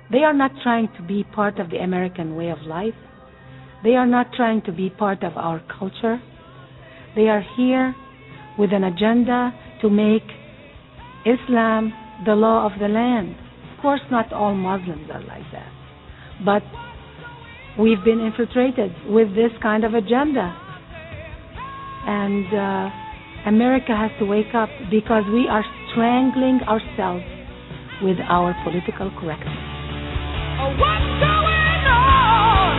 They are not trying to be part of the American way of life. They are not trying to be part of our culture. They are here with an agenda to make Islam the law of the land. Of course, not all Muslims are like that. But we've been infiltrated with this kind of agenda. And America has to wake up because we are strangling ourselves with our political correctness. What's going on?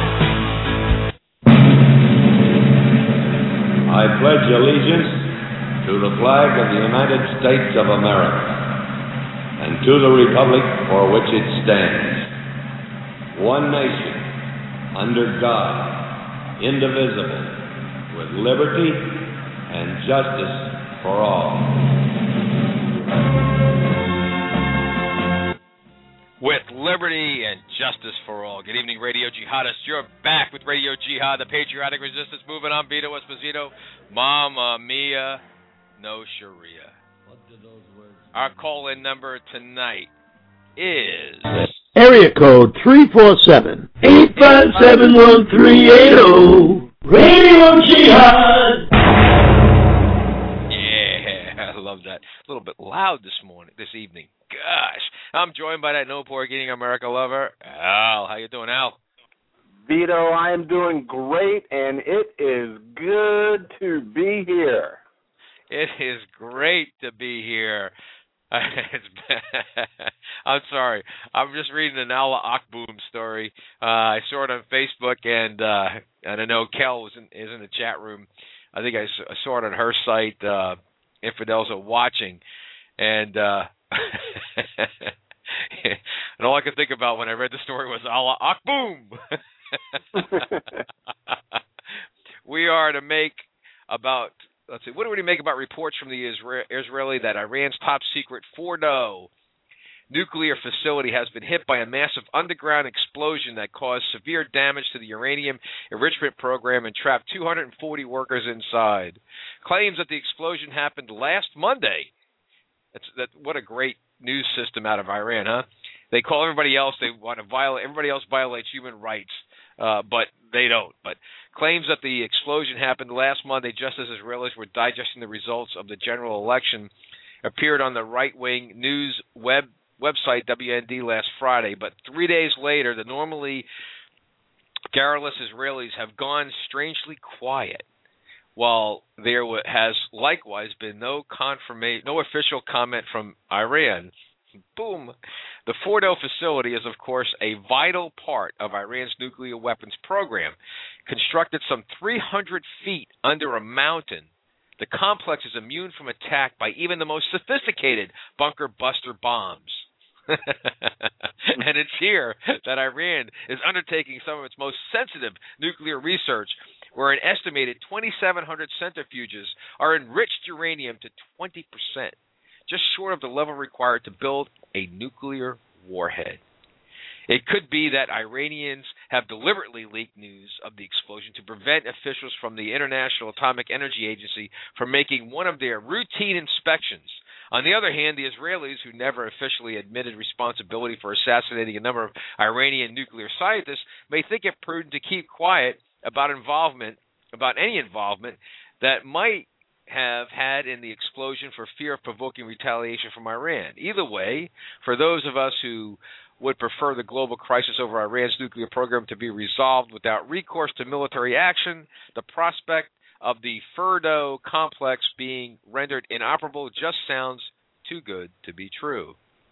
I pledge allegiance to the flag of the United States of America and to the republic for which it stands, one nation, under God, indivisible, with liberty and justice for all. With liberty and justice for all. Good evening, Radio Jihadists. You're back with Radio Jihad, the patriotic resistance movement. I'm Vito Esposito. Mamma mia, no Sharia. Our call-in number tonight is... Area code 347-857-1380. Radio Jihad. Yeah, I love that. A little bit loud this evening. Gosh. I'm joined by that no-pork-eating America lover, Al. How you doing, Al? Vito, I am doing great, and it is good to be here. It is great to be here. I'm sorry. I'm just reading an Allah Akboom story. I saw it on Facebook, and I know Kel is in the chat room. I think I saw it on her site, Infidels Are Watching, and and all I could think about when I read the story was Allah Akboom. We are to make about... Let's see, what do we make about reports from the Israeli that Iran's top-secret Fordo nuclear facility has been hit by a massive underground explosion that caused severe damage to the uranium enrichment program and trapped 240 workers inside? Claims that the explosion happened last Monday. What a great news system out of Iran, huh? They call everybody else. They want to violate. Everybody else violates human rights, but they don't. But claims that the explosion happened last Monday, just as Israelis were digesting the results of the general election, appeared on the right-wing news website WND last Friday. But 3 days later, the normally garrulous Israelis have gone strangely quiet, while there has likewise been no official comment from Iran. Boom. The Fordo facility is, of course, a vital part of Iran's nuclear weapons program. Constructed some 300 feet under a mountain, the complex is immune from attack by even the most sophisticated bunker buster bombs. And it's here that Iran is undertaking some of its most sensitive nuclear research, where an estimated 2,700 centrifuges are enriched uranium to 20%, just short of the level required to build a nuclear warhead. It could be that Iranians have deliberately leaked news of the explosion to prevent officials from the International Atomic Energy Agency from making one of their routine inspections. On the other hand, the Israelis, who never officially admitted responsibility for assassinating a number of Iranian nuclear scientists, may think it prudent to keep quiet about any involvement that might have had in the explosion for fear of provoking retaliation from Iran. Either way, for those of us who would prefer the global crisis over Iran's nuclear program to be resolved without recourse to military action, the prospect of the Fordo complex being rendered inoperable just sounds too good to be true.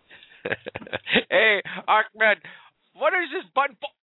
Hey, Ahmed, what is this button for?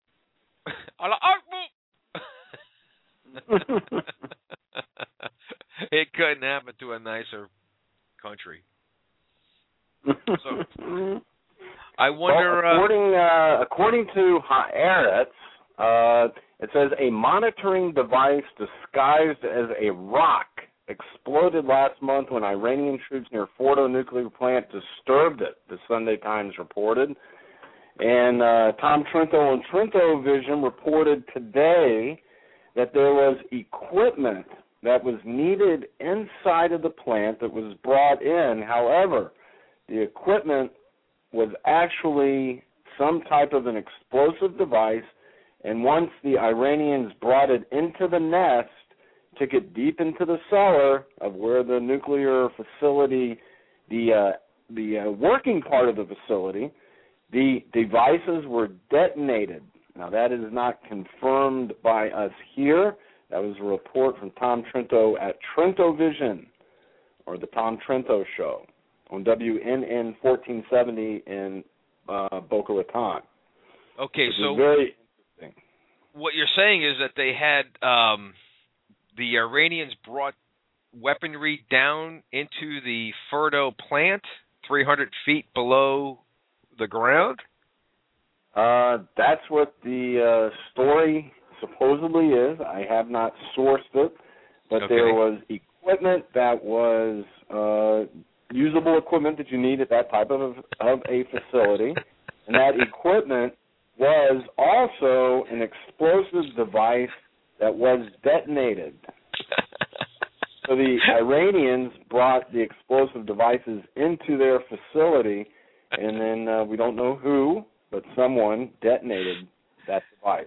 It couldn't happen to a nicer country. So, I wonder. Well, according to Haaretz, it says a monitoring device disguised as a rock exploded last month when Iranian troops near Fordo nuclear plant disturbed it, the Sunday Times reported. And Tom Trento and Trento Vision reported today that there was equipment that was needed inside of the plant that was brought in. However, the equipment was actually some type of an explosive device, and once the Iranians brought it into the nest, took it deep into the cellar of where the nuclear facility, the working part of the facility, the devices were detonated. Now, that is not confirmed by us here. That was a report from Tom Trento at Trento Vision, or the Tom Trento Show, on WNN 1470 in Boca Raton. Okay, so very interesting. What you're saying is that they had the Iranians brought weaponry down into the Fordo plant, 300 feet below the ground? That's what the story supposedly is. I have not sourced it, but okay. There was equipment that was usable equipment that you need at that type of a facility, and that equipment was also an explosive device that was detonated. So the Iranians brought the explosive devices into their facility, and then we don't know who, but someone detonated that device.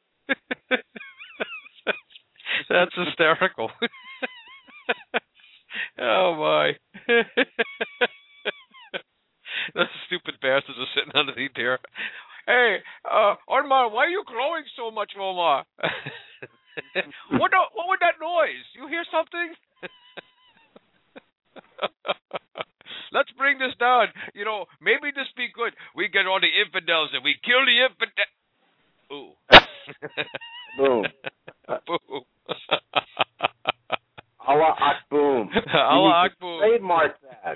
That's hysterical. Oh, my. Those stupid bastards are sitting underneath there. Hey, Omar, why are you glowing so much, Omar? What was that noise? You hear something? Let's bring this down. You know, maybe this be good. We get all the infidels and we kill the infidels. Ooh. Boom. Boom. Allah Akboom. Allah Akboom. Trademark that.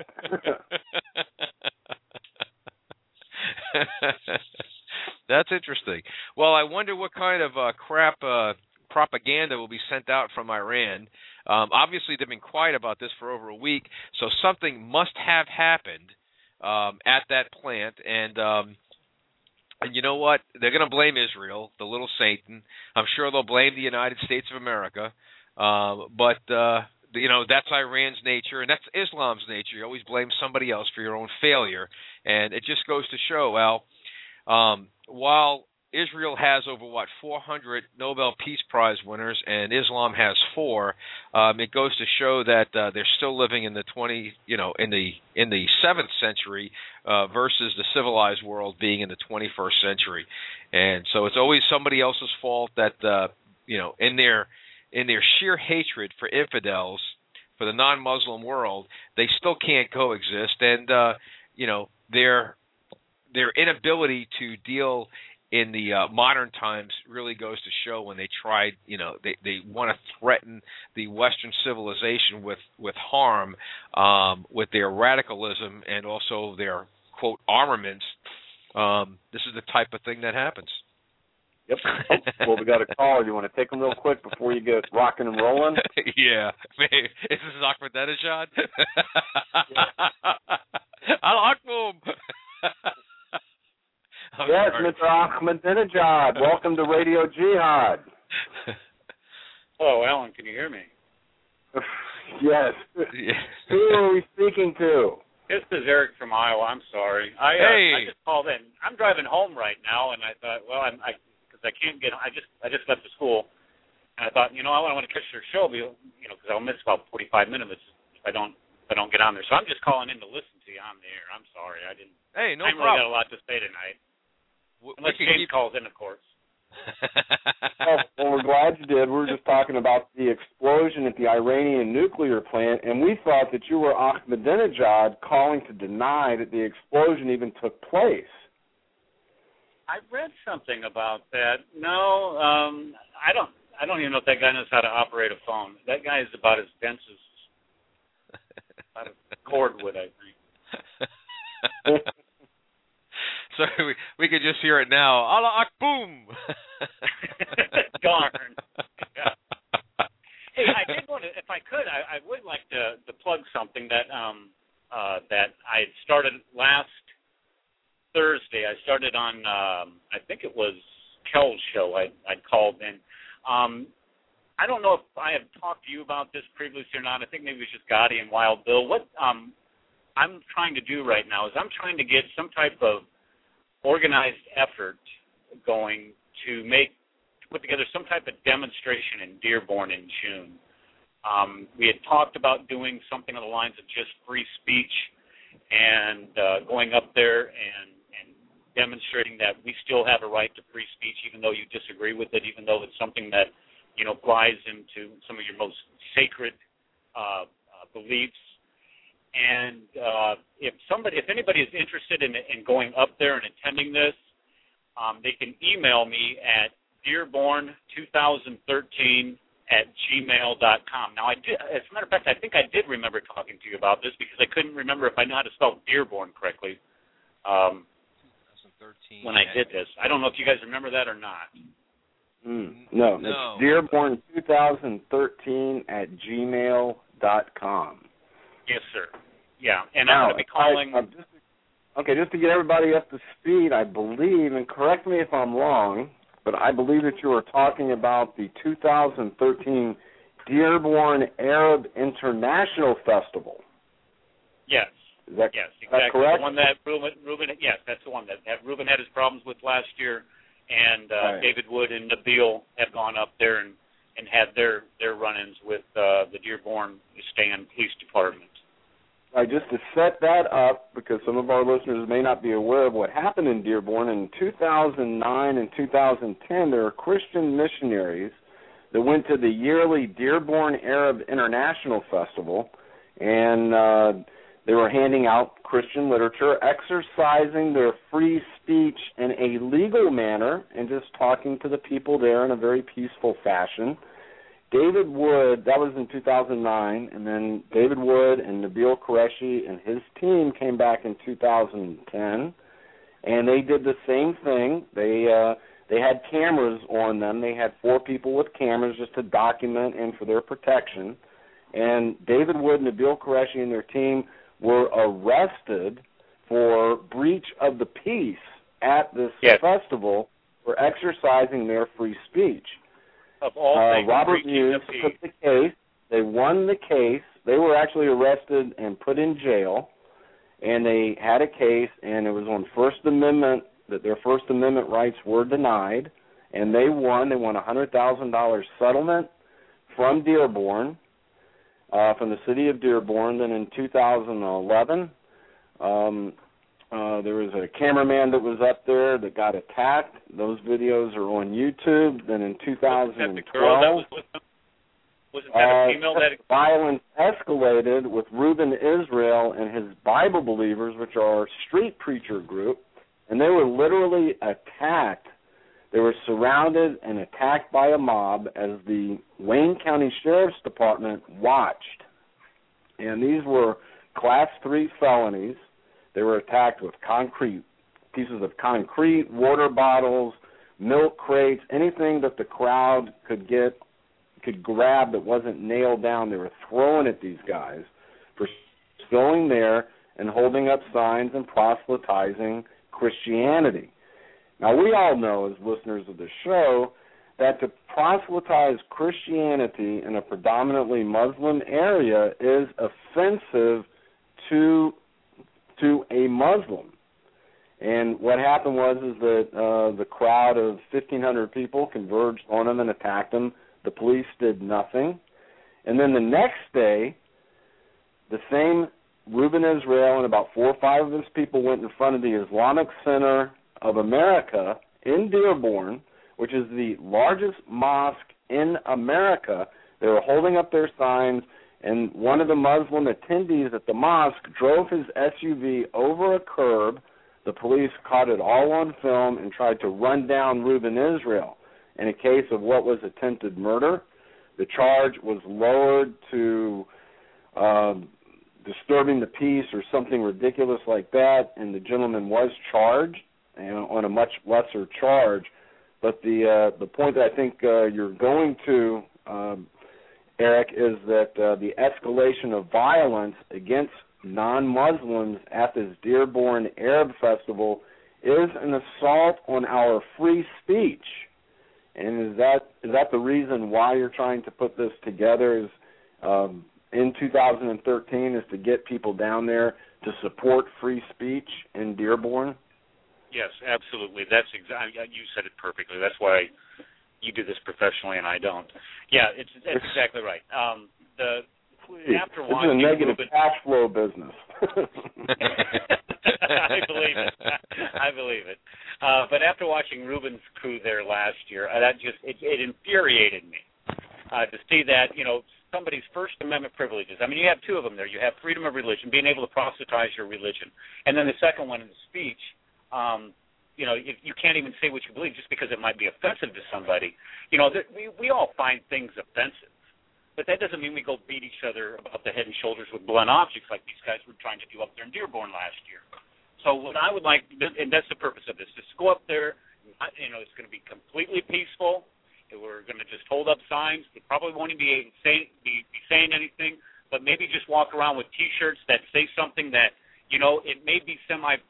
That's interesting. Well, I wonder what kind of crap propaganda will be sent out from Iran. Obviously, they've been quiet about this for over a week, so something must have happened at that plant. And you know what? They're going to blame Israel, the little Satan. I'm sure they'll blame the United States of America. But you know, that's Iran's nature, and that's Islam's nature. You always blame somebody else for your own failure. And it just goes to show, Al, while Israel has over 400 Nobel Peace Prize winners, and Islam has 4. It goes to show that they're still living in the in the 7th century versus the civilized world being in the 21st century. And so it's always somebody else's fault that in their sheer hatred for infidels, for the non-Muslim world, they still can't coexist, and their inability to deal in the modern times really goes to show when they tried, they want to threaten the Western civilization with harm, with their radicalism and also their, quote, armaments. This is the type of thing that happens. Yep. Oh, well, we got a call. You want to take them real quick before you get rocking and rolling? Yeah. Is this Ahmadinejad? Al-Akboom. Yes, Mr. Ahmadinejad. Welcome to Radio Jihad. Hello, Alan. Can you hear me? Yes. Yeah. Who are we speaking to? This is Eric from Iowa. I'm sorry. Hey. I just called in. I'm driving home right now, and I thought, well, because I can't get. I just left the school, and I thought, I want to catch your show, because I'll miss about 45 minutes if I don't get on there. So I'm just calling in to listen to you on the air. I'm sorry, I didn't. Hey, no I problem. really got a lot to say tonight. Unless James calls in, of course. Well, we're glad you did. We were just talking about the explosion at the Iranian nuclear plant, and we thought that you were Ahmadinejad calling to deny that the explosion even took place. I read something about that. No, I don't even know if that guy knows how to operate a phone. That guy is about as dense as about a cordwood, I think. So we could just hear it now. Allah Akboom. Darn. Yeah. Hey, I did want to, if I could, I would like to plug something that that I had started last Thursday. I started on, I think it was Kel's show. I'd called in. I don't know if I have talked to you about this previously or not. I think maybe it was just Gotti and Wild Bill. What I'm trying to do right now is I'm trying to get some type of organized effort going to put together some type of demonstration in Dearborn in June. We had talked about doing something on the lines of just free speech and going up there and demonstrating that we still have a right to free speech, even though you disagree with it, even though it's something that, flies into some of your most sacred beliefs. And if anybody is interested in going up there and attending this, they can email me at dearborn2013@gmail.com. Now, as a matter of fact, I think I did remember talking to you about this because I couldn't remember if I know how to spell Dearborn correctly when I did this. I don't know if you guys remember that or not. No, it's dearborn2013@gmail.com. Yes, sir. Yeah, and now, I'm going to be calling... just to get everybody up to speed, I believe, and correct me if I'm wrong, but I believe that you were talking about the 2013 Dearborn Arab International Festival. Yes. Yes, exactly. That correct? The one that Ruben, yes, that's the one that Ruben had his problems with last year, and right. David Wood and Nabil have gone up there and had their run-ins with the Dearborn Stand Police Department. Right, just to set that up, because some of our listeners may not be aware of what happened in Dearborn, in 2009 and 2010, there were Christian missionaries that went to the yearly Dearborn Arab International Festival, and they were handing out Christian literature, exercising their free speech in a legal manner, and just talking to the people there in a very peaceful fashion. David Wood, that was in 2009, and then David Wood and Nabil Qureshi and his team came back in 2010, and they did the same thing. They had cameras on them. They had 4 people with cameras just to document and for their protection. And David Wood, Nabil Qureshi, and their team were arrested for breach of the peace at this festival for exercising their free speech. Of all things, Robert Muse took the case. They won the case. They were actually arrested and put in jail, and they had a case, and it was on First Amendment, that their First Amendment rights were denied, and they won. They won a $100,000 settlement from Dearborn, from the city of Dearborn. Then in 2011, there was a cameraman that was up there that got attacked. Those videos are on YouTube. Then in 2012, wasn't that a female that violence escalated with Reuben Israel and his Bible Believers, which are a street preacher group, and they were literally attacked. They were surrounded and attacked by a mob as the Wayne County Sheriff's Department watched. And these were Class 3 felonies. They were attacked with pieces of concrete, water bottles, milk crates, anything that the crowd could grab that wasn't nailed down. They were throwing at these guys for going there and holding up signs and proselytizing Christianity. Now, we all know, as listeners of the show, that to proselytize Christianity in a predominantly Muslim area is offensive to a Muslim. And what happened was that the crowd of 1,500 people converged on him and attacked him. The police did nothing. And then the next day, the same Reuben Israel and about 4 or 5 of his people went in front of the Islamic Center of America in Dearborn, which is the largest mosque in America. They were holding up their signs, and one of the Muslim attendees at the mosque drove his SUV over a curb. The police caught it all on film and tried to run down Reuben Israel. In a case of what was attempted murder, the charge was lowered to disturbing the peace or something ridiculous like that, and the gentleman was charged on a much lesser charge. But the point that I think you're going to, Eric, is that the escalation of violence against non-Muslims at this Dearborn Arab Festival is an assault on our free speech. And is that the reason why you're trying to put this together? Is in 2013 is to get people down there to support free speech in Dearborn? Yes, absolutely. That's exactly. You said it perfectly. That's why you do this professionally and I don't. Yeah, that's exactly right. After this is a negative cash flow business. I believe it. But after watching Ruben's crew there last year, it infuriated me to see that somebody's First Amendment privileges. I mean, you have two of them there. You have freedom of religion, being able to proselytize your religion, and then the second one in the speech. You can't even say what you believe just because it might be offensive to somebody. We all find things offensive. But that doesn't mean we go beat each other about the head and shoulders with blunt objects like these guys were trying to do up there in Dearborn last year. So what I would like, and that's the purpose of this, is to go up there. It's going to be completely peaceful. We're going to just hold up signs. They probably won't even be saying anything, but maybe just walk around with T-shirts that say something that, it may be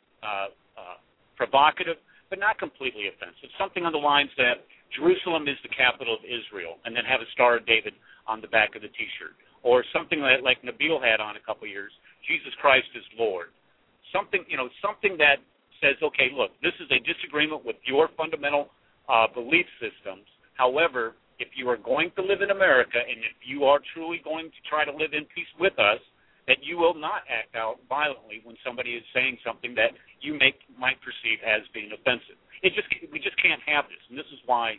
provocative, but not completely offensive. Something on the lines that Jerusalem is the capital of Israel, and then have a Star of David on the back of the T-shirt. Or something like Nabil had on a couple of years, Jesus Christ is Lord. Something that says, okay, look, this is a disagreement with your fundamental belief systems. However, if you are going to live in America, and if you are truly going to try to live in peace with us, that you will not act out violently when somebody is saying something that you might perceive as being offensive. We just can't have this, and this is why,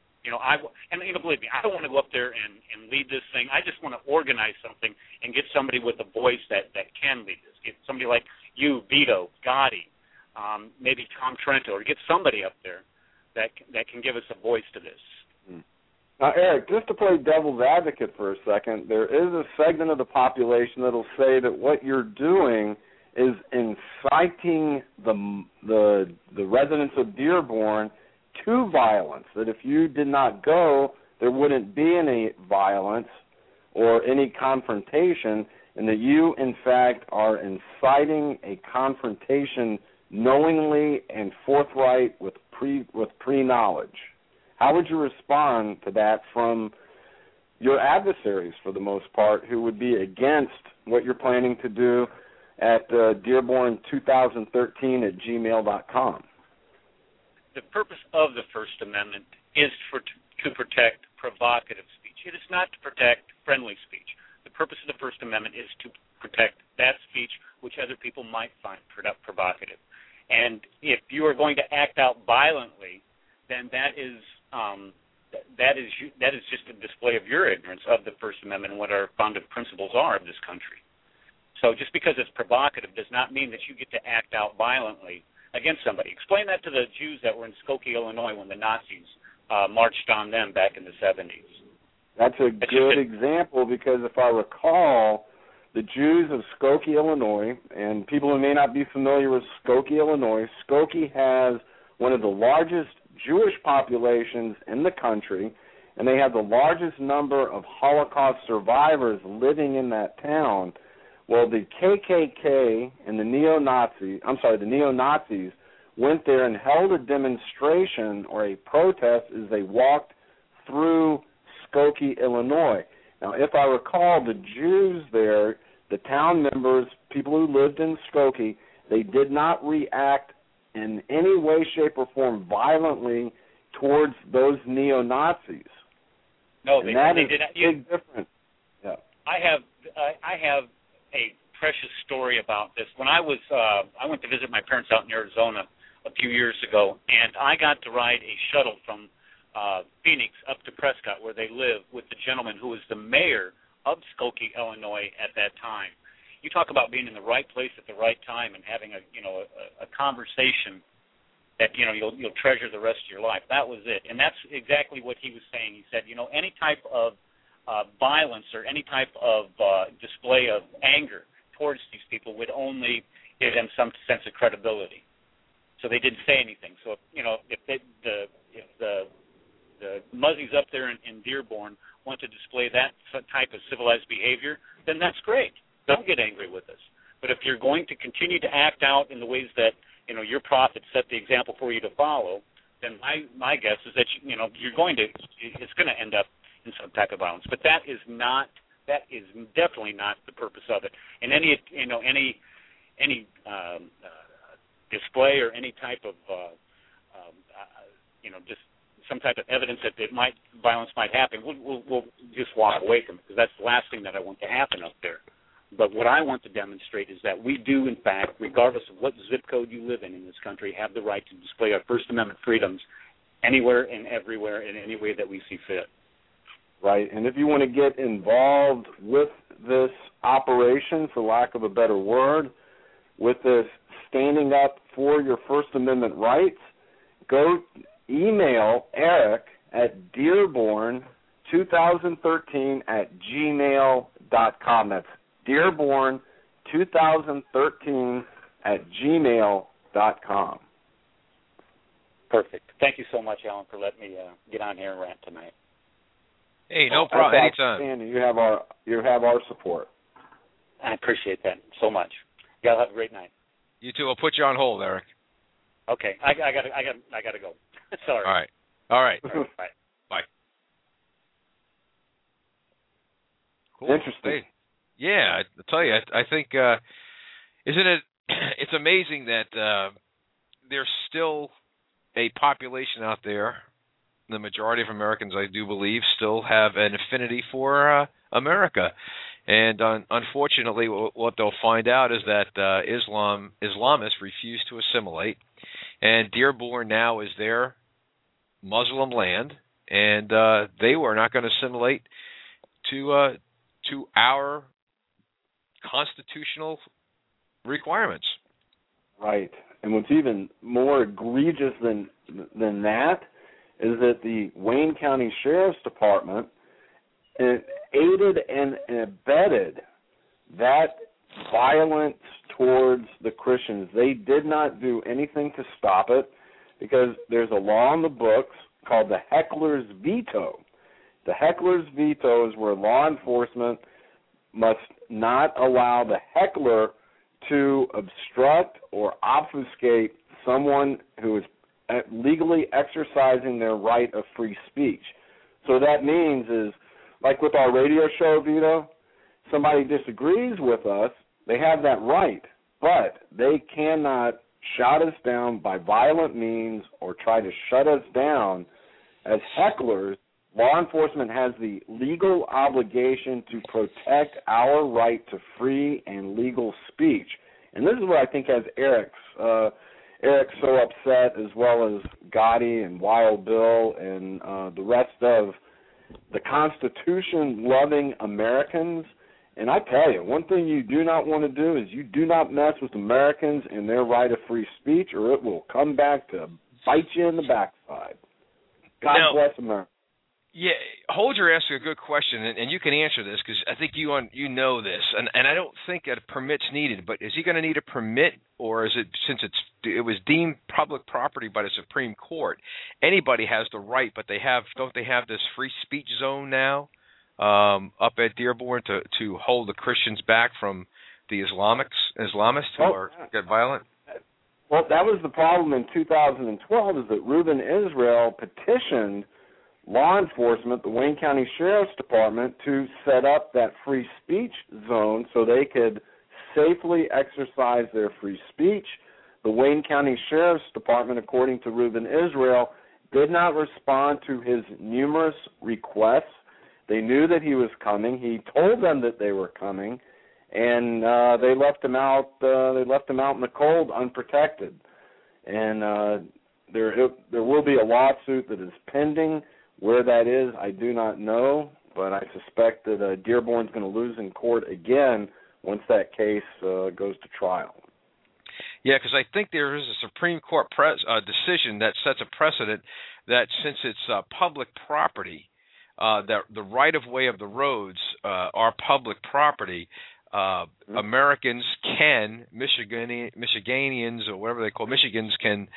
believe me, I don't want to go up there and lead this thing. I just want to organize something and get somebody with a voice that can lead this. Get somebody like you, Vito, Gotti, maybe Tom Trento, or get somebody up there that can give us a voice to this. Now, Eric, just to play devil's advocate for a second, there is a segment of the population that will say that what you're doing is inciting the residents of Dearborn to violence, that if you did not go, there wouldn't be any violence or any confrontation, and that you, in fact, are inciting a confrontation knowingly and forthright with pre-knowledge. How would you respond to that from your adversaries, for the most part, who would be against what you're planning to do at Dearborn2013@gmail.com? The purpose of the First Amendment is to protect provocative speech. It is not to protect friendly speech. The purpose of the First Amendment is to protect that speech which other people might find provocative. And if you are going to act out violently, then that is just a display of your ignorance of the First Amendment and what our founding principles are of this country. So just because it's provocative does not mean that you get to act out violently against somebody. Explain that to the Jews that were in Skokie, Illinois, when the Nazis marched on them back in the 70s. That's a good example, because if I recall, the Jews of Skokie, Illinois, and people who may not be familiar with Skokie, Illinois, Skokie has one of the largest Jewish populations in the country, and they have the largest number of Holocaust survivors living in that town. Well, the KKK and the neo-Nazis went there and held a demonstration or a protest as they walked through Skokie, Illinois. Now, if I recall, the Jews there, the town members, people who lived in Skokie, they did not react in any way, shape, or form violently towards those neo-Nazis. No, they did not. Big difference. Yeah. I have a precious story about this. When I went to visit my parents out in Arizona a few years ago, and I got to ride a shuttle from Phoenix up to Prescott, where they live, with the gentleman who was the mayor of Skokie, Illinois at that time. You talk about being in the right place at the right time and having a conversation that you'll treasure the rest of your life. That was it, and that's exactly what he was saying. He said, any type of violence or any type of display of anger towards these people would only give them some sense of credibility. So they didn't say anything. So if the muzzies up there in Dearborn want to display that type of civilized behavior, then that's great. Don't get angry with us. But if you're going to continue to act out in the ways that your prophet set the example for you to follow, then my guess is that it's going to end up in some type of violence. But that is definitely not the purpose of it. And any display or any type of, just some type of evidence that violence might happen, we'll just walk away from it, because that's the last thing that I want to happen up there. But what I want to demonstrate is that we do, in fact, regardless of what zip code you live in this country, have the right to display our First Amendment freedoms anywhere and everywhere in any way that we see fit. Right, and if you want to get involved with this operation, for lack of a better word, with this standing up for your First Amendment rights, go email Eric at dearborn2013@gmail.com. That's dearborn2013@gmail.com. Perfect. Thank you so much, Alan, for letting me get on here and rant tonight. Hey, no problem. Anytime. You have our support. I appreciate that so much. Y'all have a great night. You too. I'll put you on hold, Eric. Okay. I gotta go. Sorry. All right. Bye. Bye. Cool. Interesting. Hey, yeah, I tell you, I think isn't it? It's amazing that there's still a population out there. The majority of Americans, I do believe, still have an affinity for America. And unfortunately, what they'll find out is that Islamists refuse to assimilate, and Dearborn now is their Muslim land, and they were not going to assimilate to our constitutional requirements. Right, and what's even more egregious than that is that the Wayne County Sheriff's Department aided and abetted that violence towards the Christians. They did not do anything to stop it, because there's a law in the books called the heckler's veto. The heckler's veto is where law enforcement must not allow the heckler to obstruct or obfuscate someone who is legally exercising their right of free speech. So that means is, like with our radio show, Vito, somebody disagrees with us, they have that right, but they cannot shout us down by violent means or try to shut us down. As hecklers, law enforcement has the legal obligation to protect our right to free and legal speech. And this is what I think has Eric's so upset, as well as Gotti and Wild Bill and the rest of the Constitution-loving Americans. And I tell you, one thing you do not want to do is you do not mess with Americans and their right of free speech, or it will come back to bite you in the backside. God bless America. Yeah, Holger asked a good question, and you can answer this, because I think you know this, and I don't think a permit's needed. But is he going to need a permit, or is it, since it was deemed public property by the Supreme Court, anybody has the right? But don't they have this free speech zone now up at Dearborn to hold the Christians back from the Islamists who get violent? Well, that was the problem in 2012, is that Reuben Israel petitioned law enforcement, the Wayne County Sheriff's Department, to set up that free speech zone so they could safely exercise their free speech. The Wayne County Sheriff's Department, according to Reuben Israel, did not respond to his numerous requests. They knew that he was coming. He told them that they were coming, and they left him out. They left him out in the cold, unprotected. And there will be a lawsuit that is pending. Where that is, I do not know, but I suspect that Dearborn's going to lose in court again once that case goes to trial. Yeah, because I think there is a Supreme Court decision that sets a precedent that since it's public property, that the right-of-way of the roads are public property, Americans can, Michiganians or whatever they call Michigans can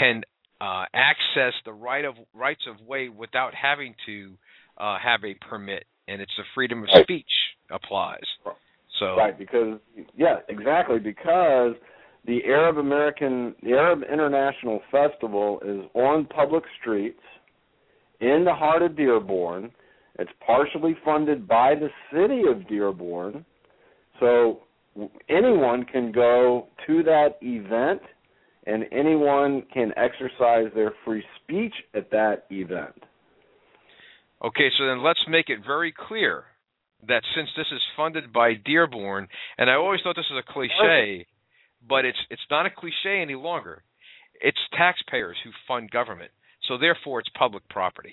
access the rights of way without having to have a permit, and it's the freedom of speech applies. So right, because exactly, because the Arab International Festival is on public streets in the heart of Dearborn. It's partially funded by the city of Dearborn, so anyone can go to that event and anyone can exercise their free speech at that event. Okay, so then let's make it very clear that since this is funded by Dearborn, and I always thought this was a cliche, but it's not a cliche any longer. It's taxpayers who fund government, so therefore it's public property.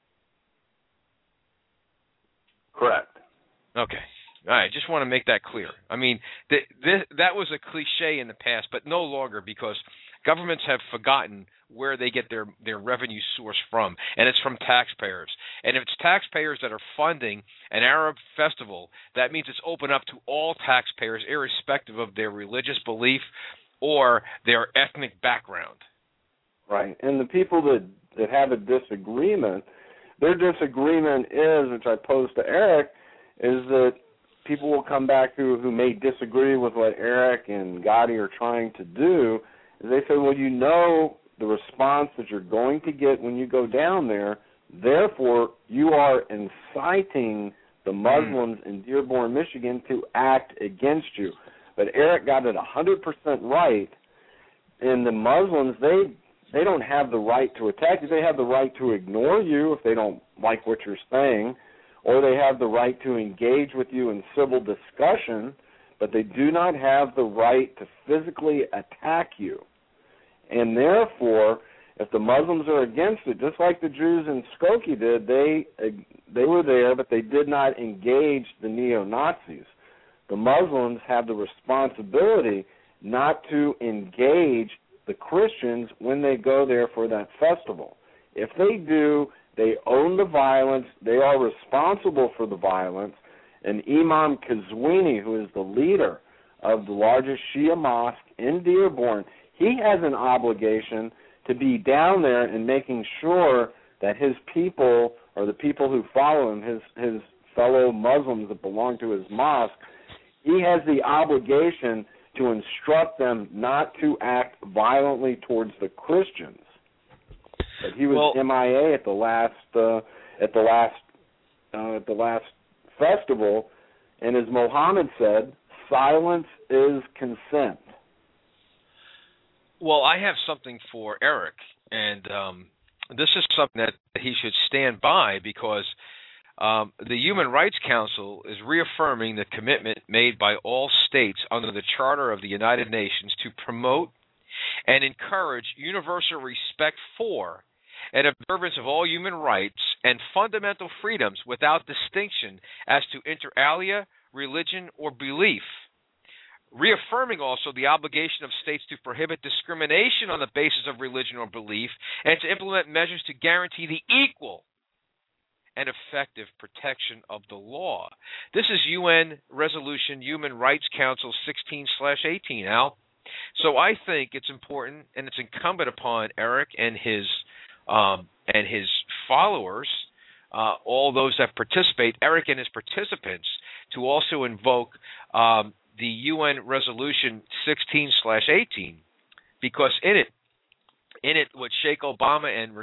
Correct. Okay. All right, just want to make that clear. I mean, that was a cliche in the past, but no longer, because governments have forgotten where they get their revenue source from, and it's from taxpayers. And if it's taxpayers that are funding an Arab festival, that means it's open up to all taxpayers, irrespective of their religious belief or their ethnic background. Right. And the people that have a disagreement, their disagreement is, which I posed to Eric, is that people will come back who may disagree with what Eric and Gotti are trying to do. They say, well, you know the response that you're going to get when you go down there, therefore you are inciting the Muslims in Dearborn, Michigan to act against you. But Eric got it 100% right, and the Muslims, they don't have the right to attack you. They have the right to ignore you if they don't like what you're saying, or they have the right to engage with you in civil discussion, but they do not have the right to physically attack you. And therefore, if the Muslims are against it, just like the Jews in Skokie did, they were there, but they did not engage the neo-Nazis. The Muslims have the responsibility not to engage the Christians when they go there for that festival. If they do, they own the violence, they are responsible for the violence, and Imam Qazwini, who is the leader of the largest Shia mosque in Dearborn, he has an obligation to be down there and making sure that his people, or the people who follow him, his fellow Muslims that belong to his mosque, he has the obligation to instruct them not to act violently towards the Christians. But he was MIA at the last festival, and as Muhammad said, silence is consent. Well, I have something for Eric, and this is something that he should stand by, because the Human Rights Council is reaffirming the commitment made by all states under the Charter of the United Nations to promote and encourage universal respect for and observance of all human rights and fundamental freedoms without distinction as to inter alia, religion, or belief. Reaffirming also the obligation of states to prohibit discrimination on the basis of religion or belief and to implement measures to guarantee the equal and effective protection of the law. This is UN Resolution Human Rights Council 16/18, Al. So I think it's important, and it's incumbent upon Eric and his followers, all those that participate, Eric and his participants, to also invoke the UN Resolution 16/18, because in it, what Sheikh Obama and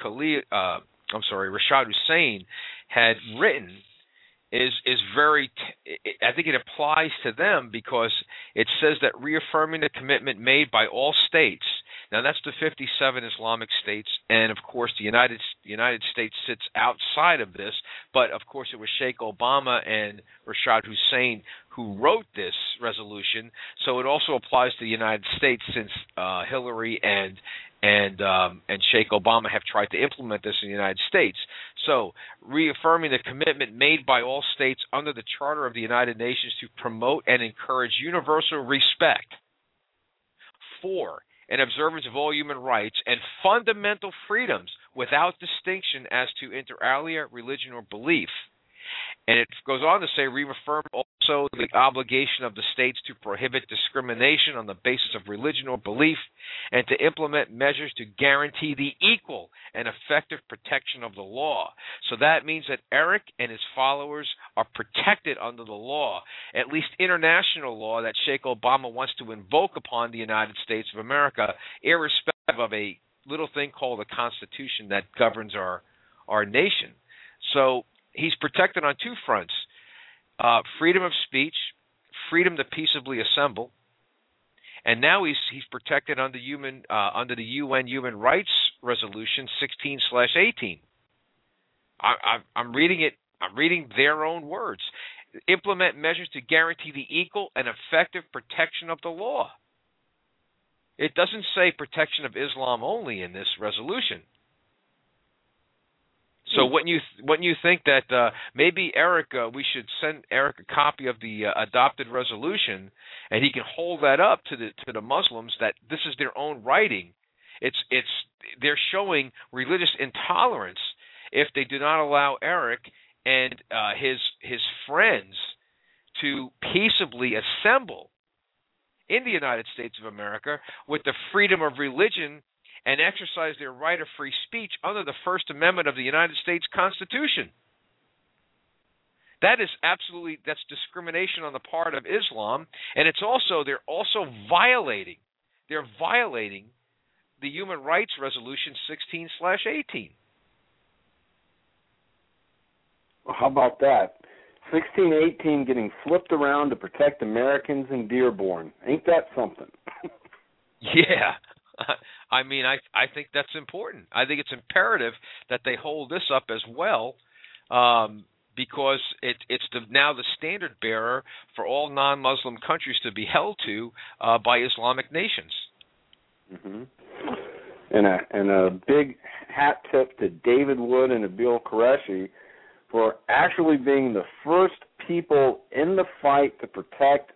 Rashad Hussain had written is very. I think it applies to them, because it says that reaffirming the commitment made by all states. Now that's the 57 Islamic states, and of course the United States sits outside of this. But of course it was Sheikh Obama and Rashad Hussain who wrote this resolution, so it also applies to the United States, since Hillary and Sheikh Obama have tried to implement this in the United States. So, reaffirming the commitment made by all states under the Charter of the United Nations to promote and encourage universal respect for and observance of all human rights and fundamental freedoms without distinction as to inter alia, religion, or belief. And it goes on to say, reaffirm also the obligation of the states to prohibit discrimination on the basis of religion or belief and to implement measures to guarantee the equal and effective protection of the law. So that means that Eric and his followers are protected under the law, at least international law that Sheikh Obama wants to invoke upon the United States of America, irrespective of a little thing called the Constitution that governs our nation. So he's protected on two fronts: freedom of speech, freedom to peaceably assemble, and now he's protected under the UN Human Rights Resolution 16/18. I'm reading it. I'm reading their own words. Implement measures to guarantee the equal and effective protection of the law. It doesn't say protection of Islam only in this resolution. So when you think that maybe Eric, we should send Eric a copy of the adopted resolution, and he can hold that up to the Muslims that this is their own writing. They're showing religious intolerance if they do not allow Eric and his friends to peaceably assemble in the United States of America with the freedom of religion and exercise their right of free speech under the First Amendment of the United States Constitution. That's discrimination on the part of Islam, and they're also violating the Human Rights Resolution 16/18. Well, how about that? 1618 getting flipped around to protect Americans in Dearborn. Ain't that something? Yeah. I mean, I think that's important. I think it's imperative that they hold this up as well, because it's now the standard bearer for all non-Muslim countries to be held to by Islamic nations. Mm-hmm. And a big hat tip to David Wood and Nabeel Qureshi for actually being the first people in the fight to protect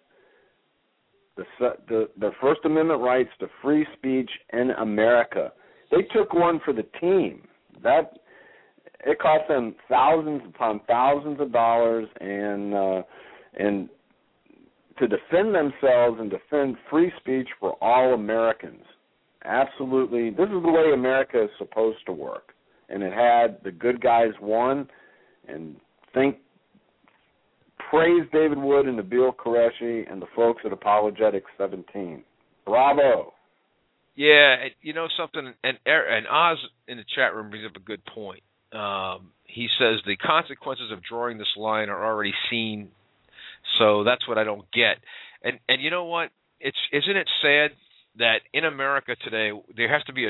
the First Amendment rights to free speech in America. They took one for the team. It cost them thousands upon thousands of dollars, and to defend themselves and defend free speech for all Americans. Absolutely, this is the way America is supposed to work, and it had the good guys won. And praise David Wood and Nabeel Qureshi and the folks at Apologetics 17. Bravo. Yeah, you know something, and Oz in the chat room brings up a good point. He says the consequences of drawing this line are already seen, so that's what I don't get. And you know what? Isn't it sad that in America today there has to be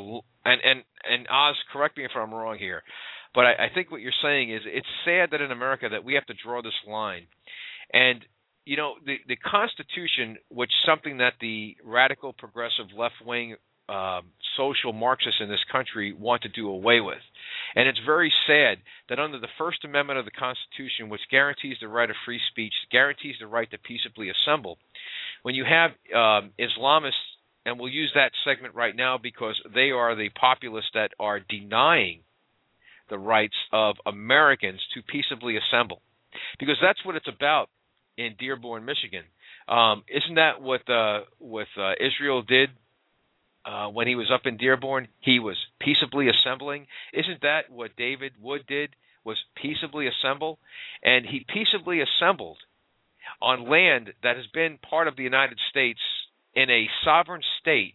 and Oz, correct me if I'm wrong here, but I think what you're saying is it's sad that in America that we have to draw this line. And, you know, the Constitution, which is something that the radical, progressive, left-wing social Marxists in this country want to do away with. And it's very sad that under the First Amendment of the Constitution, which guarantees the right of free speech, guarantees the right to peaceably assemble, when you have Islamists, and we'll use that segment right now because they are the populists that are denying the rights of Americans to peaceably assemble, because that's what it's about in Dearborn, Michigan. Isn't that what Israel did when he was up in Dearborn? He was peaceably assembling. Isn't that what David Wood did? Was peaceably assemble, and he peaceably assembled on land that has been part of the United States in a sovereign state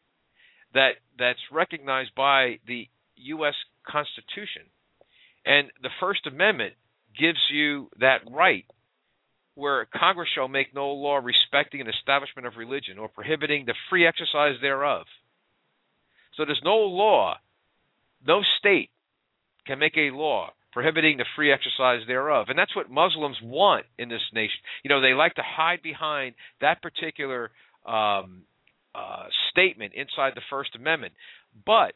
that's recognized by the U.S. Constitution. And the First Amendment gives you that right, where Congress shall make no law respecting an establishment of religion or prohibiting the free exercise thereof. So there's no law, no state can make a law prohibiting the free exercise thereof. And that's what Muslims want in this nation. You know, they like to hide behind that particular statement inside the First Amendment. But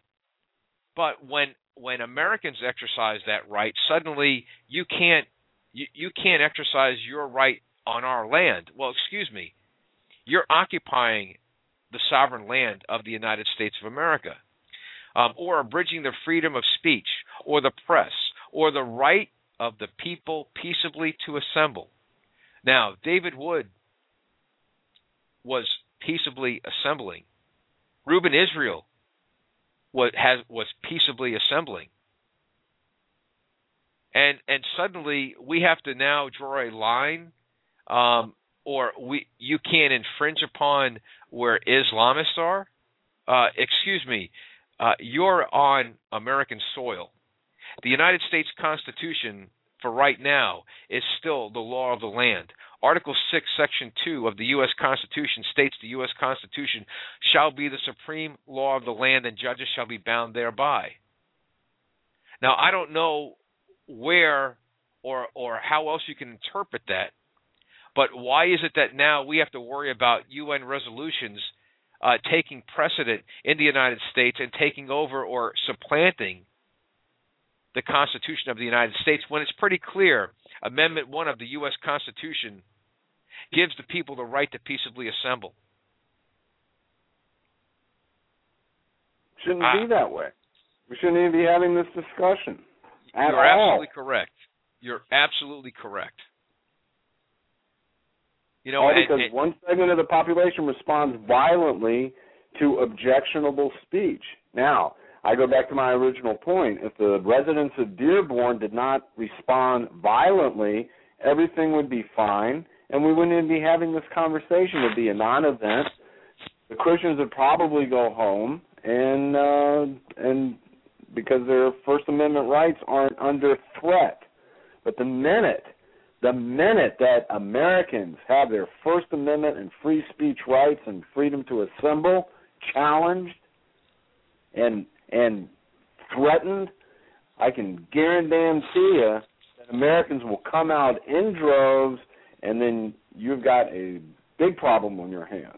when Americans exercise that right, suddenly you can't exercise your right on our land. Well, excuse me, you're occupying the sovereign land of the United States of America, or abridging the freedom of speech or the press or the right of the people peaceably to assemble. Now, David Wood was peaceably assembling. Reuben Israel was peaceably assembling. And suddenly we have to now draw a line, or you can't infringe upon where Islamists are. Excuse me, you're on American soil. The United States Constitution for right now is still the law of the land. Article 6, Section 2 of the U.S. Constitution states the U.S. Constitution shall be the supreme law of the land, and judges shall be bound thereby. Now, I don't know where or how else you can interpret that, but why is it that now we have to worry about UN resolutions taking precedent in the United States and taking over or supplanting the Constitution of the United States when it's pretty clear Amendment 1 of the U.S. Constitution gives the people the right to peaceably assemble? Shouldn't be that way. We shouldn't even be having this discussion at You're all. absolutely correct. You're absolutely correct. You know, all because one segment of the population responds violently to objectionable speech. Now, I go back to my original point. If the residents of Dearborn did not respond violently, everything would be fine, and we wouldn't even be having this conversation. It would be a non-event. The Christians would probably go home, and because their First Amendment rights aren't under threat. But the minute that Americans have their First Amendment and free speech rights and freedom to assemble challenged and threatened, I can guarantee you that Americans will come out in droves, and then you've got a big problem on your hands.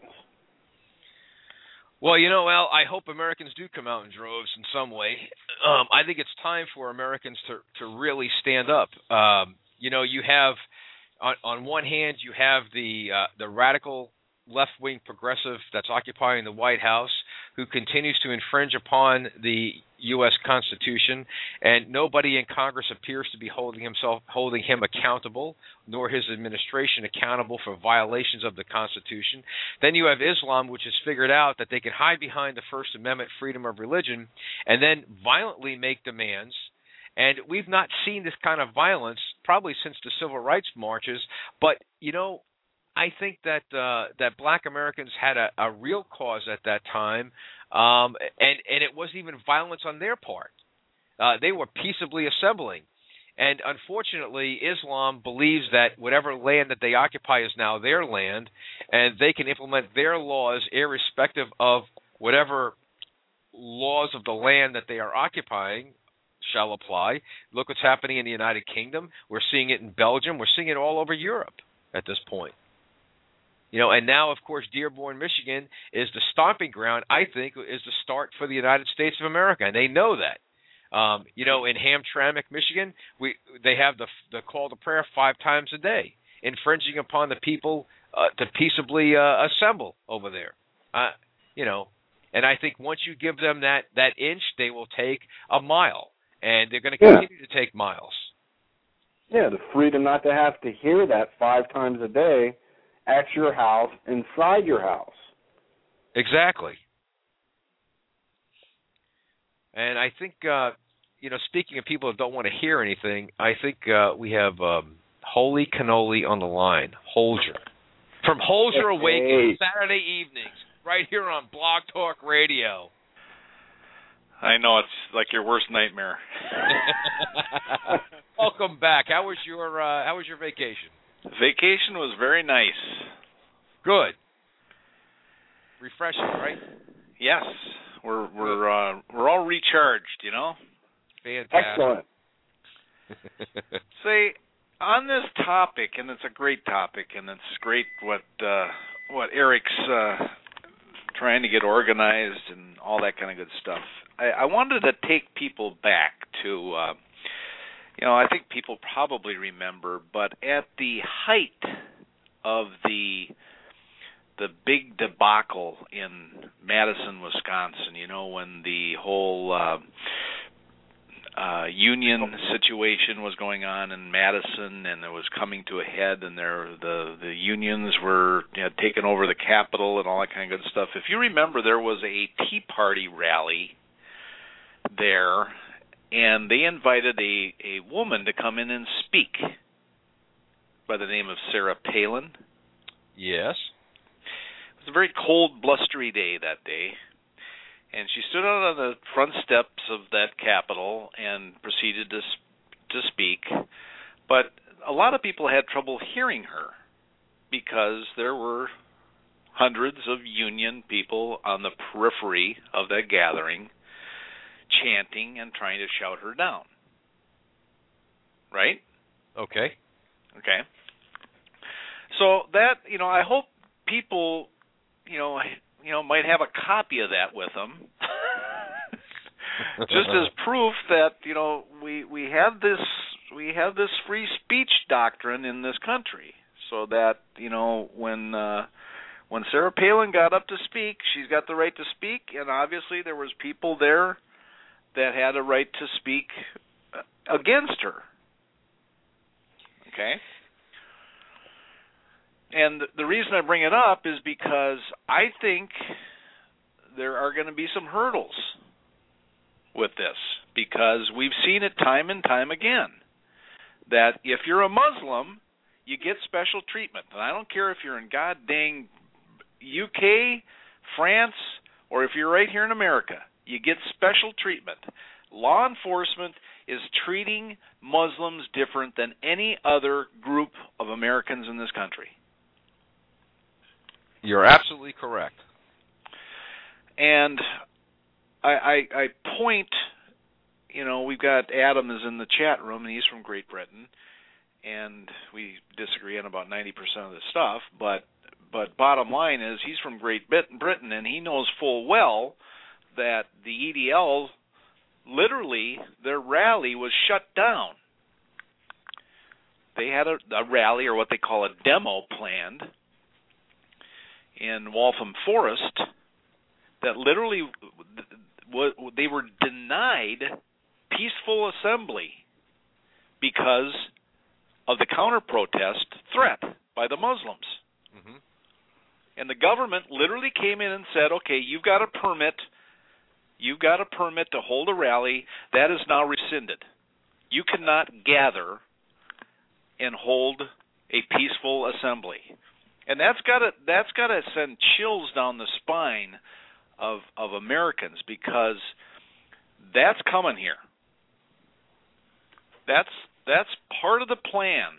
Well, you know, Al, I hope Americans do come out in droves in some way. I think it's time for Americans to really stand up. You know, you have, on one hand, you have the radical left-wing progressive that's occupying the White House, who continues to infringe upon the U.S. Constitution, and nobody in Congress appears to be holding him accountable, nor his administration accountable for violations of the Constitution. Then you have Islam, which has figured out that they can hide behind the First Amendment, freedom of religion, and then violently make demands. And we've not seen this kind of violence probably since the civil rights marches. But, you know, I think that that black Americans had a real cause at that time, and it wasn't even violence on their part. They were peaceably assembling. And unfortunately, Islam believes that whatever land that they occupy is now their land, and they can implement their laws irrespective of whatever laws of the land that they are occupying shall apply. Look what's happening in the United Kingdom. We're seeing it in Belgium. We're seeing it all over Europe at this point. You know, and now, of course, Dearborn, Michigan is the stomping ground, I think, is the start for the United States of America, and they know that. You know, in Hamtramck, Michigan, they have the call to prayer 5 times a day, infringing upon the people to peaceably assemble over there. You know, and I think once you give them that inch, they will take a mile, and they're going to continue to take miles. Yeah, the freedom not to have to hear that 5 times a day at your house, inside your house. Exactly. And I think, you know, speaking of people that don't want to hear anything, I think we have Holy Cannoli on the line, Holger. From Holger Awakening, Saturday evenings, right here on Blog Talk Radio. I know, it's like your worst nightmare. Welcome back. How was your vacation? Vacation was very nice. Good. Refreshing, right? Yes. We're all recharged, you know? Fantastic. Excellent. Say, on this topic, and it's a great topic, and it's great what Eric's trying to get organized and all that kind of good stuff. I wanted to take people back to, you know, I think people probably remember, but at the height of the big debacle in Madison, Wisconsin, you know, when the whole union situation was going on in Madison, and it was coming to a head, and the unions were taking over the Capitol and all that kind of good stuff. If you remember, there was a Tea Party rally there, and they invited a woman to come in and speak by the name of Sarah Palin. Yes. It was a very cold, blustery day that day, and she stood out on the front steps of that Capitol and proceeded to speak, but a lot of people had trouble hearing her because there were hundreds of Union people on the periphery of that gathering chanting and trying to shout her down. Right? Okay. Okay. So that, I hope people, might have a copy of that with them. Just as proof that, we have this free speech doctrine in this country. So that, when Sarah Palin got up to speak, she's got the right to speak, and obviously there was people there that had a right to speak against her. Okay? And the reason I bring it up is because I think there are going to be some hurdles with this, because we've seen it time and time again, that if you're a Muslim, you get special treatment. And I don't care if you're in god dang UK, France, or if you're right here in America, you get special treatment. Law enforcement is treating Muslims different than any other group of Americans in this country. You're absolutely correct. And I point, we've got Adam is in the chat room, and he's from Great Britain, and we disagree on about 90% of the stuff, but bottom line is he's from Great Britain, and he knows full well that the EDL, literally, their rally was shut down. They had a rally, or what they call a demo, planned in Waltham Forest that literally they were denied peaceful assembly because of the counter-protest threat by the Muslims. Mm-hmm. And the government literally came in and said, okay, you've got a permit to hold a rally. That is now rescinded. You cannot gather and hold a peaceful assembly. And that's got to send chills down the spine of Americans, because that's coming here. That's part of the plan,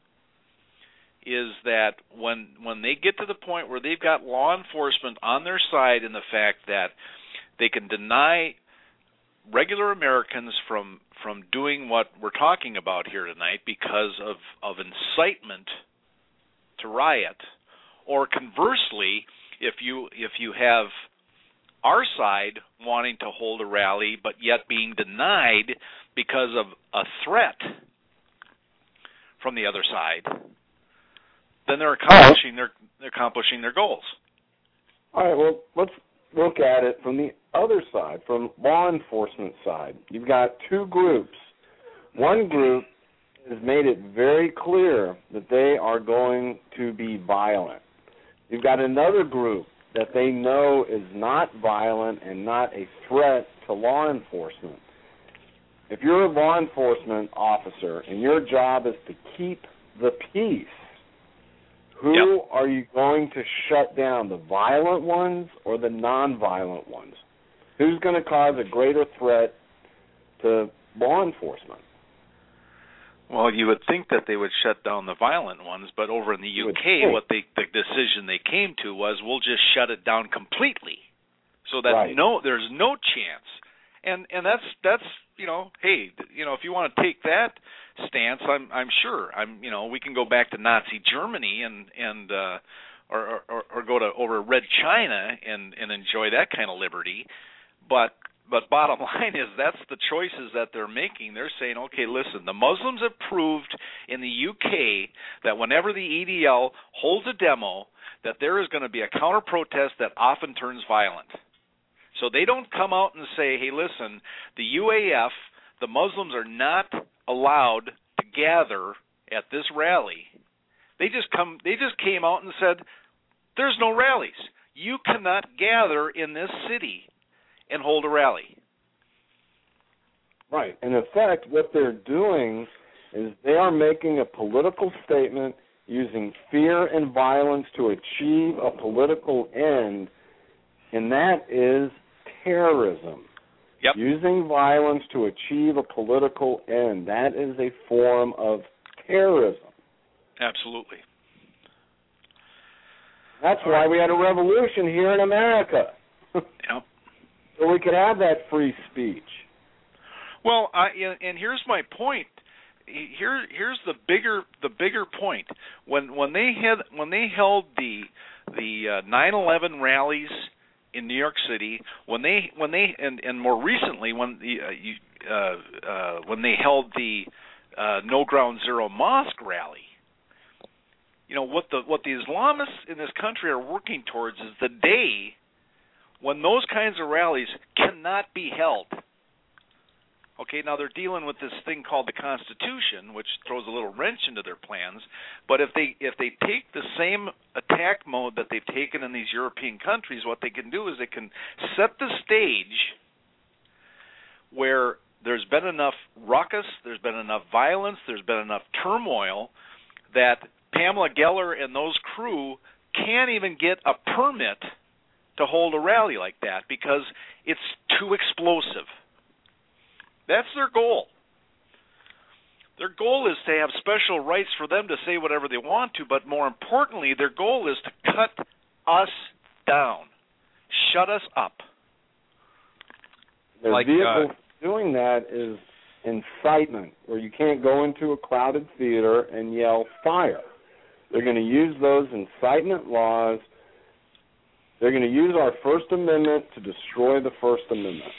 is that when they get to the point where they've got law enforcement on their side in the fact that they can deny regular Americans from doing what we're talking about here tonight because of incitement to riot, or conversely, if you have our side wanting to hold a rally but yet being denied because of a threat from the other side, then they're accomplishing their goals. All right, well, let's look at it from the other side, from law enforcement side. You've got two groups. One group has made it very clear that they are going to be violent. You've got another group that they know is not violent and not a threat to law enforcement. If you're a law enforcement officer and your job is to keep the peace, who are you going to shut down, the violent ones or the nonviolent ones? Who's going to cause a greater threat to law enforcement? Well, you would think that they would shut down the violent ones, but over in the UK, the decision they came to was, we'll just shut it down completely, so that there's no chance. And that's hey, if you want to take that stance, I'm sure. We can go back to Nazi Germany and or go to over Red China and enjoy that kind of liberty, but bottom line is that's the choices that they're making. They're saying, okay, listen, the Muslims have proved in the UK that whenever the EDL holds a demo, that there is going to be a counter-protest that often turns violent. So they don't come out and say, hey, listen, the UAF, the Muslims are not allowed to gather at this rally. They just came out and said, there's no rallies. You cannot gather in this city and hold a rally. Right. In effect, what they're doing is they are making a political statement using fear and violence to achieve a political end, and that is terrorism. Yep. Using violence to achieve a political end. That is a form of terrorism. Absolutely. That's why we had a revolution here in America. Yep. So we could have that free speech. Well, and here's my point. Here's the bigger point. When they held the 9/11 rallies in New York City, when they and more recently when they held the No Ground Zero Mosque rally, you know what the Islamists in this country are working towards is the day when those kinds of rallies cannot be held. Okay, now they're dealing with this thing called the Constitution, which throws a little wrench into their plans. But if they take the same attack mode that they've taken in these European countries, what they can do is they can set the stage where there's been enough ruckus, there's been enough violence, there's been enough turmoil that Pamela Geller and those crew can't even get a permit to hold a rally like that because it's too explosive. That's their goal. Their goal is to have special rights for them to say whatever they want to, but more importantly, their goal is to cut us down, shut us up. The vehicle for doing that is incitement, where you can't go into a crowded theater and yell fire. They're going to use those incitement laws. They're going to use our First Amendment to destroy the First Amendment.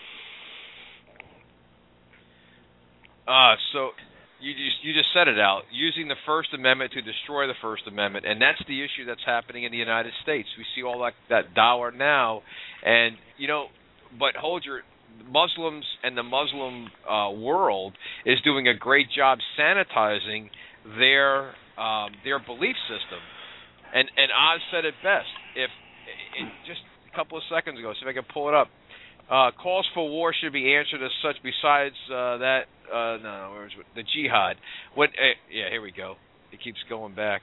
So you just said it out, using the First Amendment to destroy the First Amendment, and that's the issue that's happening in the United States. We see all that dollar now, and but Muslims and the Muslim world is doing a great job sanitizing their belief system, and Oz said it best. If just a couple of seconds ago, see if I can pull it up. Calls for war should be answered as such. Besides that, where's the jihad? Here we go. It keeps going back.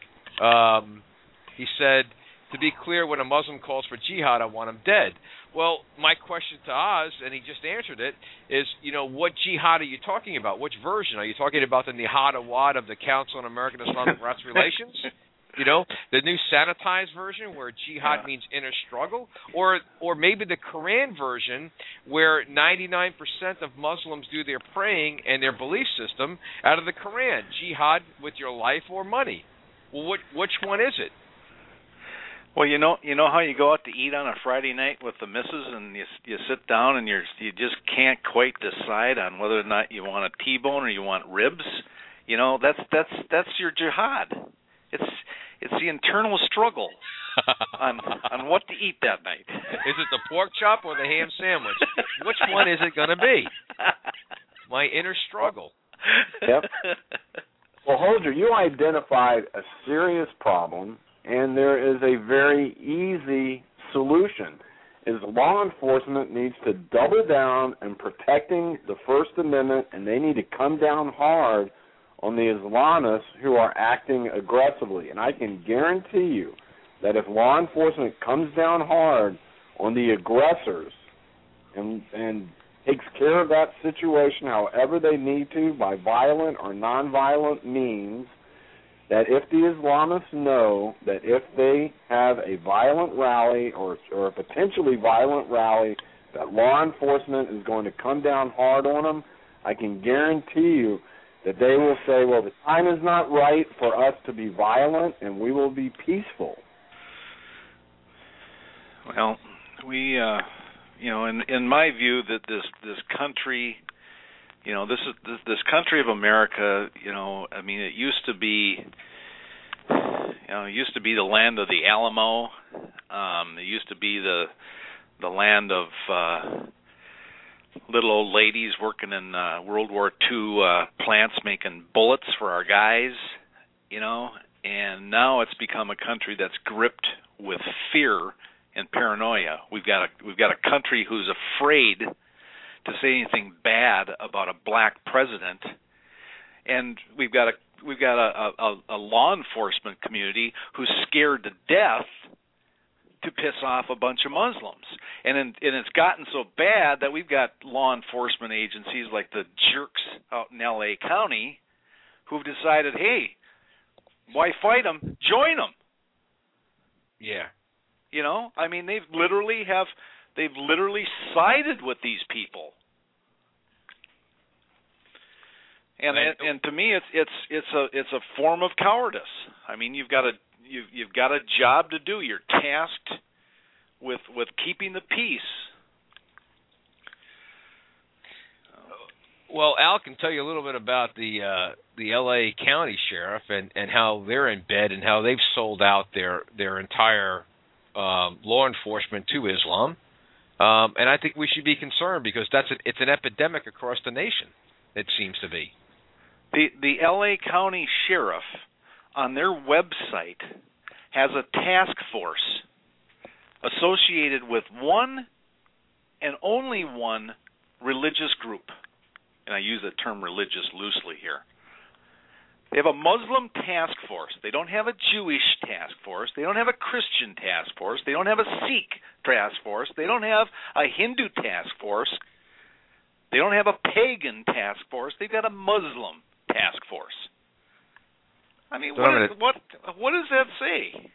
He said, to be clear, when a Muslim calls for jihad, I want him dead. Well, my question to Oz, and he just answered it, is, what jihad are you talking about? Which version? Are you talking about the Nihad Awad of the Council on American Islamic Rights Relations? The new sanitized version where jihad means inner struggle, or maybe the Quran version where 99% of Muslims do their praying and their belief system out of the Quran, jihad with your life or money. Well, which one is it? Well, you know how you go out to eat on a Friday night with the missus and you sit down and you just can't quite decide on whether or not you want a T-bone or you want ribs. That's your jihad. It's the internal struggle on what to eat that night. Is it the pork chop or the ham sandwich? Which one is it going to be? My inner struggle. Yep. Well, Holger, you identified a serious problem, and there is a very easy solution. Is law enforcement needs to double down in protecting the First Amendment, and they need to come down hard on the Islamists who are acting aggressively. And I can guarantee you that if law enforcement comes down hard on the aggressors and takes care of that situation however they need to, by violent or nonviolent means, that if the Islamists know that if they have a violent rally or a potentially violent rally, that law enforcement is going to come down hard on them, I can guarantee you that they will say, well, the time is not right for us to be violent, and we will be peaceful. Well, we, in my view, that this country, this country of America, it used to be, the land of the Alamo. It used to be the land of little old ladies working in World War II plants making bullets for our guys, and now it's become a country that's gripped with fear and paranoia. We've got a country who's afraid to say anything bad about a black president, and we've got a law enforcement community who's scared to death to piss off a bunch of Muslims. And it's gotten so bad that we've got law enforcement agencies like the jerks out in L.A. County who've decided, hey, why fight them? Join them. Yeah. You know, I mean, they've literally sided with these people. And to me, it's a form of cowardice. I mean, you've got a job to do. You're tasked with keeping the peace. Well, Al can tell you a little bit about the L.A. County Sheriff and how they're in bed and how they've sold out their entire law enforcement to Islam. And I think we should be concerned because it's an epidemic across the nation. It seems to be. The L.A. County Sheriff on their website has a task force associated with one and only one religious group. And I use the term religious loosely here. They have a Muslim task force. They don't have a Jewish task force. They don't have a Christian task force. They don't have a Sikh task force. They don't have a Hindu task force. They don't have a pagan task force. They've got a Muslim task force. I mean, what does that say?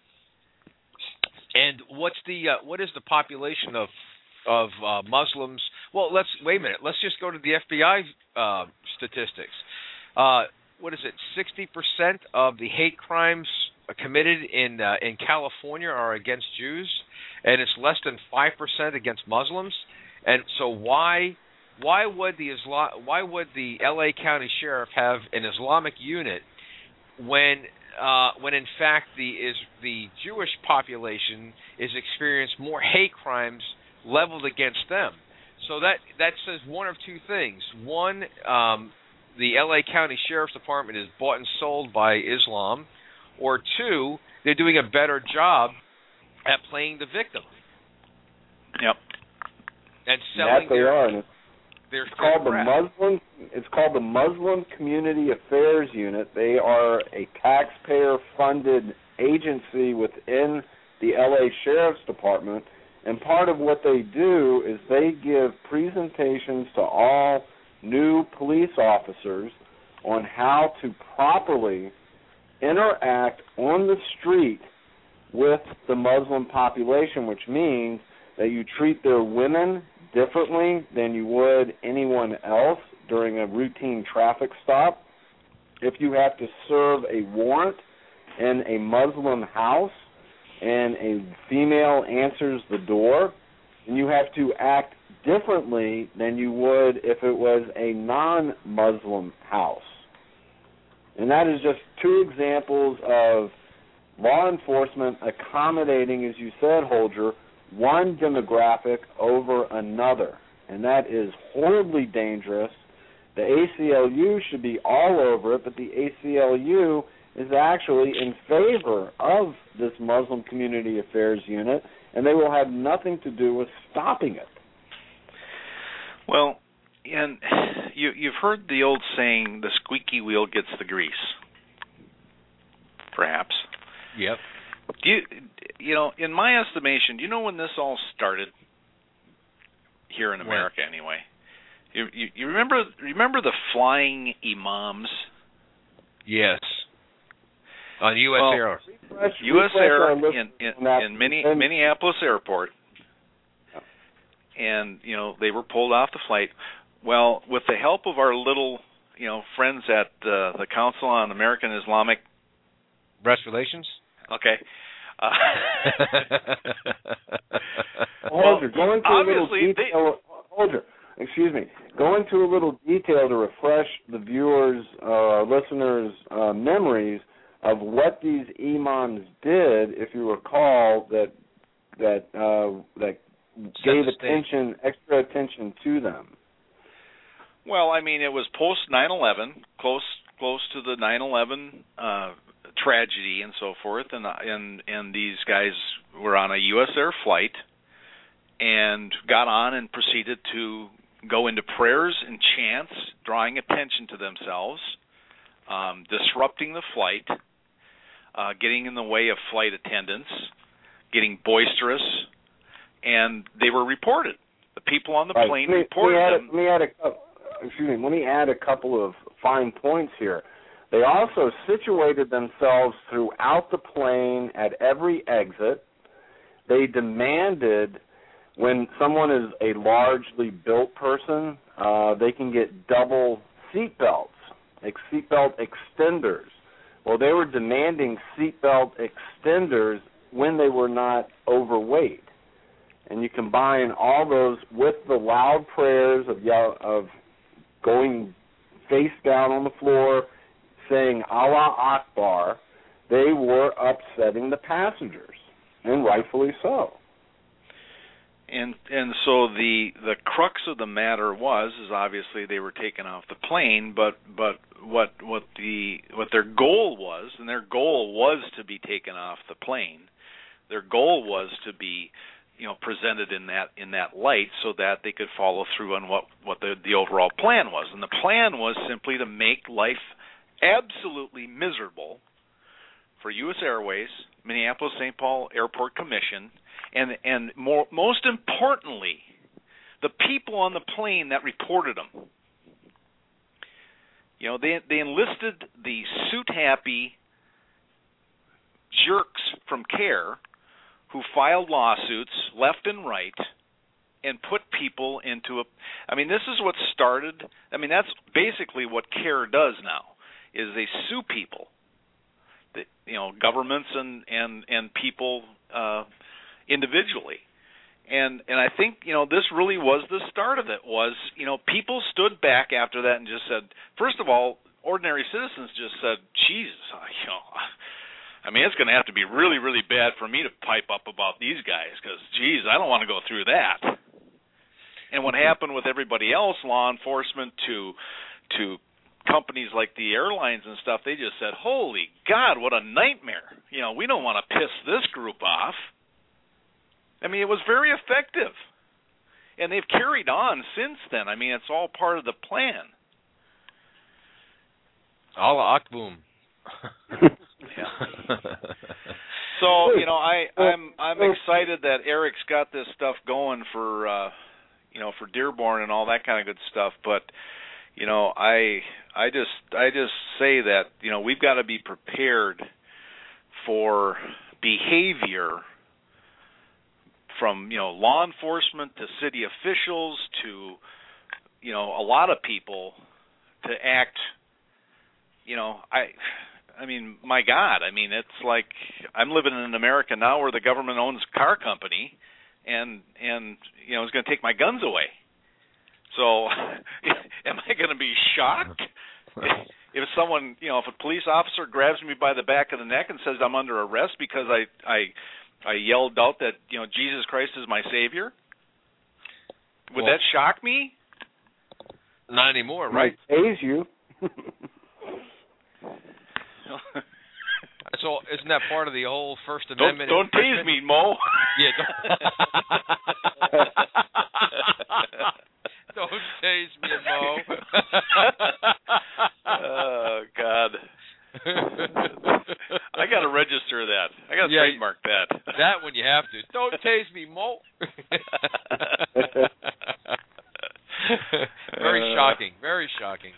And what is the population of Muslims? Well, wait a minute. Let's just go to the FBI statistics. What is it? 60% of the hate crimes committed in California are against Jews, and it's less than 5% against Muslims. And so why would the L.A. County Sheriff have an Islamic unit when in fact the Jewish population is experiencing more hate crimes leveled against them? So that says one of two things. One, the L.A. County Sheriff's Department is bought and sold by Islam, or two, they're doing a better job at playing the victim. Yep. And selling It's called the Muslim Community Affairs Unit. They are a taxpayer-funded agency within the L.A. Sheriff's Department, and part of what they do is they give presentations to all new police officers on how to properly interact on the street with the Muslim population, which means that you treat their women differently than you would anyone else during a routine traffic stop. If you have to serve a warrant in a Muslim house and a female answers the door, then you have to act differently than you would if it was a non-Muslim house. And that is just two examples of law enforcement accommodating, as you said, Holger, one demographic over another. And that is horribly dangerous. The ACLU should be all over it, but the ACLU is actually in favor of this Muslim Community Affairs Unit, and they will have nothing to do with stopping it. Well, and you've heard the old saying, the squeaky wheel gets the grease, perhaps. Yep. You know, in my estimation, do you know when this all started here in America anyway? You remember the flying imams? Yes. On U.S. Air. U.S. Air in Minneapolis Airport. And, you know, they were pulled off the flight. Well, with the help of our little, you know, friends at the Council on American Islamic Relations? Okay. Holger, go into a little detail. Holger, excuse me. Go into a little detail to refresh the viewers, listeners' memories of what these imams did. If you recall, that gave extra attention to them. Well, I mean, it was post 9/11, close to the 9/11 tragedy and so forth, and these guys were on a U.S. Air flight and got on and proceeded to go into prayers and chants, drawing attention to themselves, disrupting the flight, getting in the way of flight attendants, getting boisterous, and they were reported. The people on the plane reported them. Let me add a couple of fine points here. They also situated themselves throughout the plane at every exit, they demanded, when someone is a largely built person, they can get double seatbelts, like seatbelt extenders. Well, they were demanding seatbelt extenders when they were not overweight. And you combine all those with the loud prayers of going face down on the floor, saying Allah Akbar, they were upsetting the passengers, and rightfully so. And so the crux of the matter is obviously they were taken off the plane, but what their goal was, and their goal was to be taken off the plane. Their goal was to be, presented in that light so that they could follow through on what the overall plan was. And the plan was simply to make life absolutely miserable for U.S. Airways, Minneapolis-St. Paul Airport Commission, and most importantly, the people on the plane that reported them. They enlisted the suit-happy jerks from CARE who filed lawsuits left and right and put people into this is what started. That's basically what CARE does now, is they sue people, governments and people individually. And I think, this really was the start of it, was, people stood back after that and just said, first of all, ordinary citizens just said, Jesus, it's going to have to be really, really bad for me to pipe up about these guys because, geez, I don't want to go through that. And what happened with everybody else, law enforcement to companies like the airlines and stuff, they just said, holy God, what a nightmare. We don't want to piss this group off. It was very effective. And they've carried on since then. It's all part of the plan. Allah Akbar. So, I'm excited that Eric's got this stuff going for Dearborn and all that kind of good stuff, but I just say that, we've got to be prepared for behavior from, law enforcement to city officials to, a lot of people to act, my God, it's like I'm living in America now where the government owns a car company and is going to take my guns away. So am I going to be shocked if someone, if a police officer grabs me by the back of the neck and says I'm under arrest because I yelled out that, Jesus Christ is my Savior? Would that shock me? Not anymore, right? Tase you. So isn't that part of the whole First Amendment? Don't tase me, Mo. Yeah. Don't tase me, Mo. Oh, God. I got to register that. I got to trademark that. That one you have to. Don't tase me, Mo. Very shocking. Very shocking.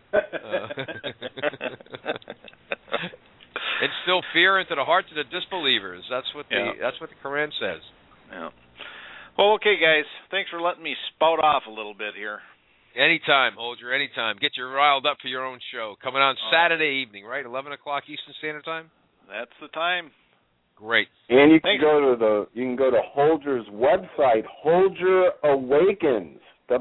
Instill fear into the hearts of the disbelievers. That's what the Quran says. Yeah. Well, okay, guys. Thanks for letting me spout off a little bit here. Anytime, Holger, anytime. Get you riled up for your own show. Coming on Saturday evening, right? 11 o'clock Eastern Standard Time? That's the time. Great. And you can go to Holger's website, Holger Awakens,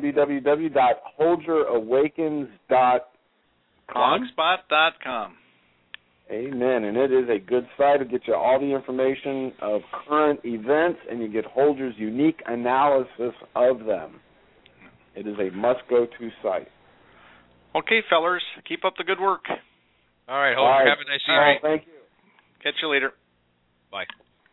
www.holgerawakens.com. Blogspot.com. Amen. And it is a good site to get you all the information of current events, and you get Holger's unique analysis of them. It is a must-go-to site. Okay, fellers. Keep up the good work. All right, Holger. Have a nice evening. Thank you. Catch you later. Bye.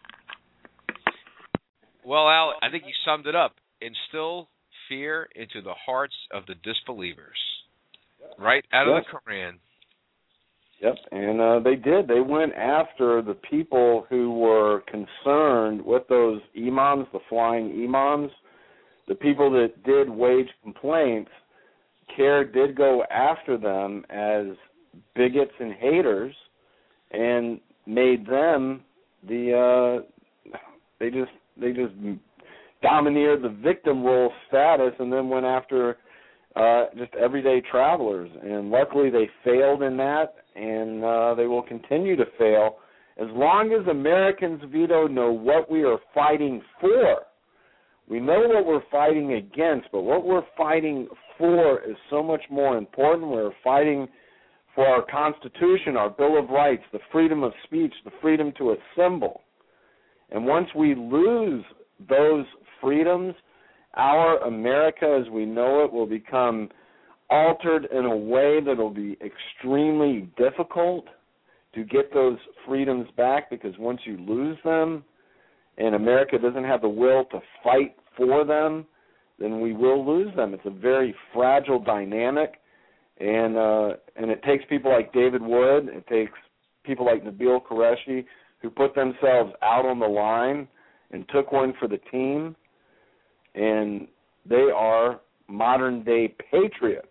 Well, Al, I think you summed it up. Instill fear into the hearts of the disbelievers. Right out of the Quran. Yep, and they did. They went after the people who were concerned with those imams, the flying imams, the people that did wage complaints. CARE did go after them as bigots and haters and made them they domineered the victim role status and then went after just everyday travelers. And luckily they failed in that, and they will continue to fail as long as Americans, Vito, know what we are fighting for. We know what we're fighting against, but what we're fighting for is so much more important. We're fighting for our Constitution, our Bill of Rights, the freedom of speech, the freedom to assemble. And once we lose those freedoms, our America as we know it will become altered in a way that will be extremely difficult to get those freedoms back, because once you lose them and America doesn't have the will to fight for them, then we will lose them. It's a very fragile dynamic, and it takes people like David Wood, it takes people like Nabil Qureshi who put themselves out on the line and took one for the team, and they are modern-day patriots.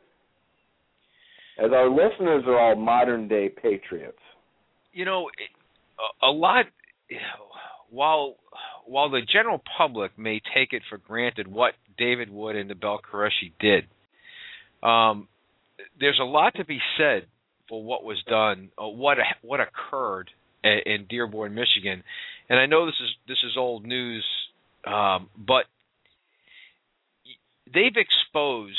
As our listeners are all modern-day patriots. You know, a lot, while the general public may take it for granted what David Wood and Nabil Qureshi did, there's a lot to be said for what was done, what occurred in Dearborn, Michigan. And I know this is old news, but they've exposed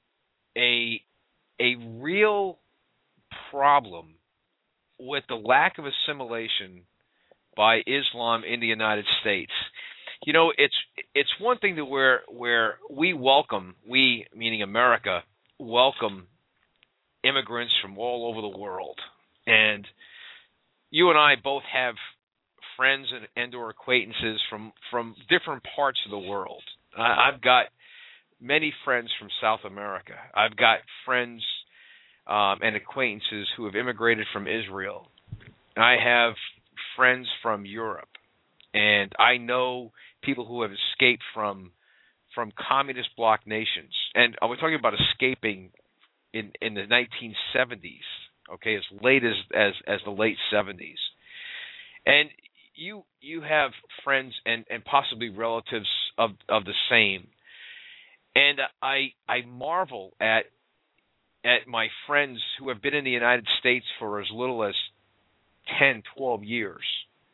a real problem with the lack of assimilation by Islam in the United States. You know, it's one thing to where we meaning America, welcome immigrants from all over the world. And you and I both have friends and or acquaintances from different parts of the world. I've got many friends from South America. I've got friends and acquaintances who have immigrated from Israel. I have friends from Europe, and I know people who have escaped from communist bloc nations. And we're talking about escaping in the 1970s, okay, as late as the late 70s. And you have friends and possibly relatives of the same. And I marvel at my friends who have been in the United States for as little as 10, 12 years,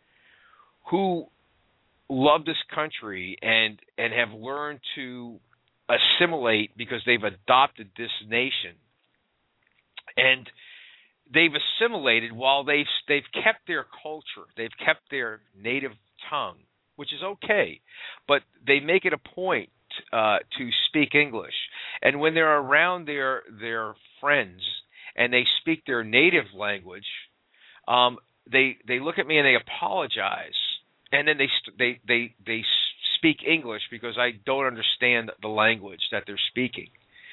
who love this country and have learned to assimilate because they've adopted this nation. And they've assimilated while they've kept their culture, they've kept their native tongue, which is okay, but they make it a point to speak English. And when they're around their friends and they speak their native language, they look at me and they apologize, and then they speak English because I don't understand the language that they're speaking.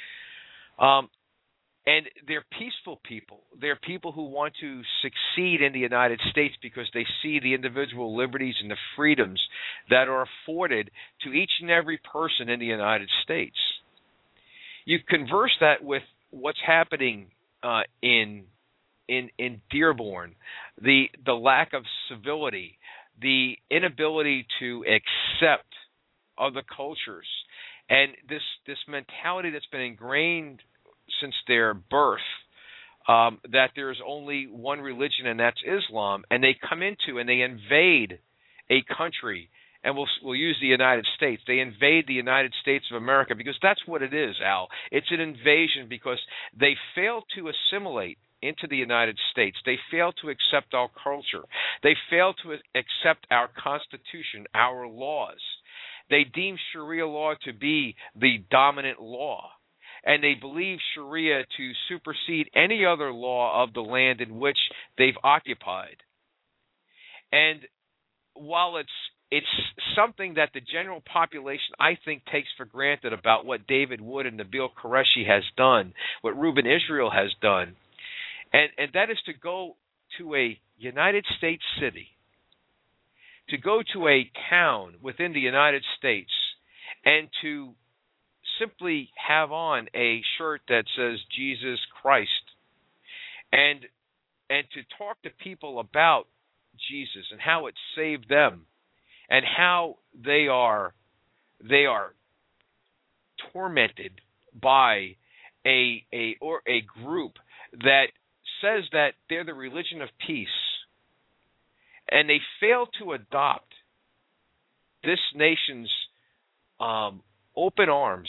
And they're peaceful people. They're people who want to succeed in the United States because they see the individual liberties and the freedoms that are afforded to each and every person in the United States. You converse that with what's happening in Dearborn, the lack of civility, the inability to accept other cultures, and this mentality that's been ingrained since their birth, that there's only one religion, and that's Islam, and they come into and they invade a country, and we'll use the United States. They invade the United States of America because that's what it is, Al. It's an invasion because they fail to assimilate into the United States. They fail to accept our culture. They fail to accept our Constitution, our laws. They deem Sharia law to be the dominant law, and they believe Sharia to supersede any other law of the land in which they've occupied. And while it's something that the general population, I think, takes for granted about what David Wood and Nabil Qureshi has done, what Reuben Israel has done, and that is to go to a United States city, to go to a town within the United States, and to simply have on a shirt that says Jesus Christ, and to talk to people about Jesus and how it saved them, and how they are tormented by a group that says that they're the religion of peace, and they fail to adopt this nation's open arms.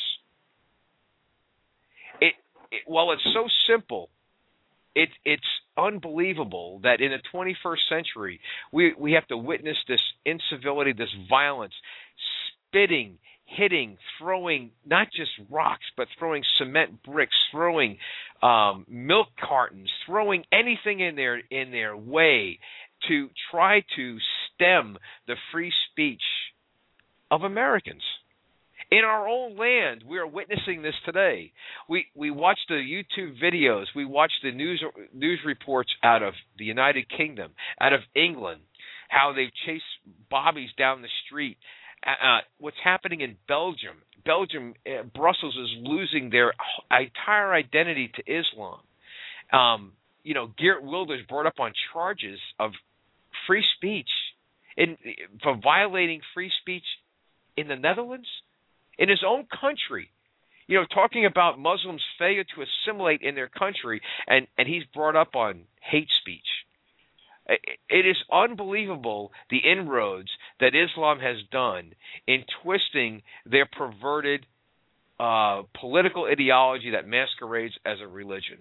While it's so simple, it's unbelievable that in the 21st century we have to witness this incivility, this violence, spitting, hitting, throwing not just rocks, but throwing cement bricks, throwing milk cartons, throwing anything in their way to try to stem the free speech of Americans. In our own land, we are witnessing this today. We watch the YouTube videos, we watch the news reports out of the United Kingdom, out of England, how they've chased bobbies down the street. What's happening in Belgium? Brussels is losing their entire identity to Islam. Geert Wilders brought up on charges of free speech for violating free speech in the Netherlands, in his own country. Talking about Muslims' failure to assimilate in their country, and he's brought up on hate speech. It is unbelievable the inroads that Islam has done in twisting their perverted political ideology that masquerades as a religion.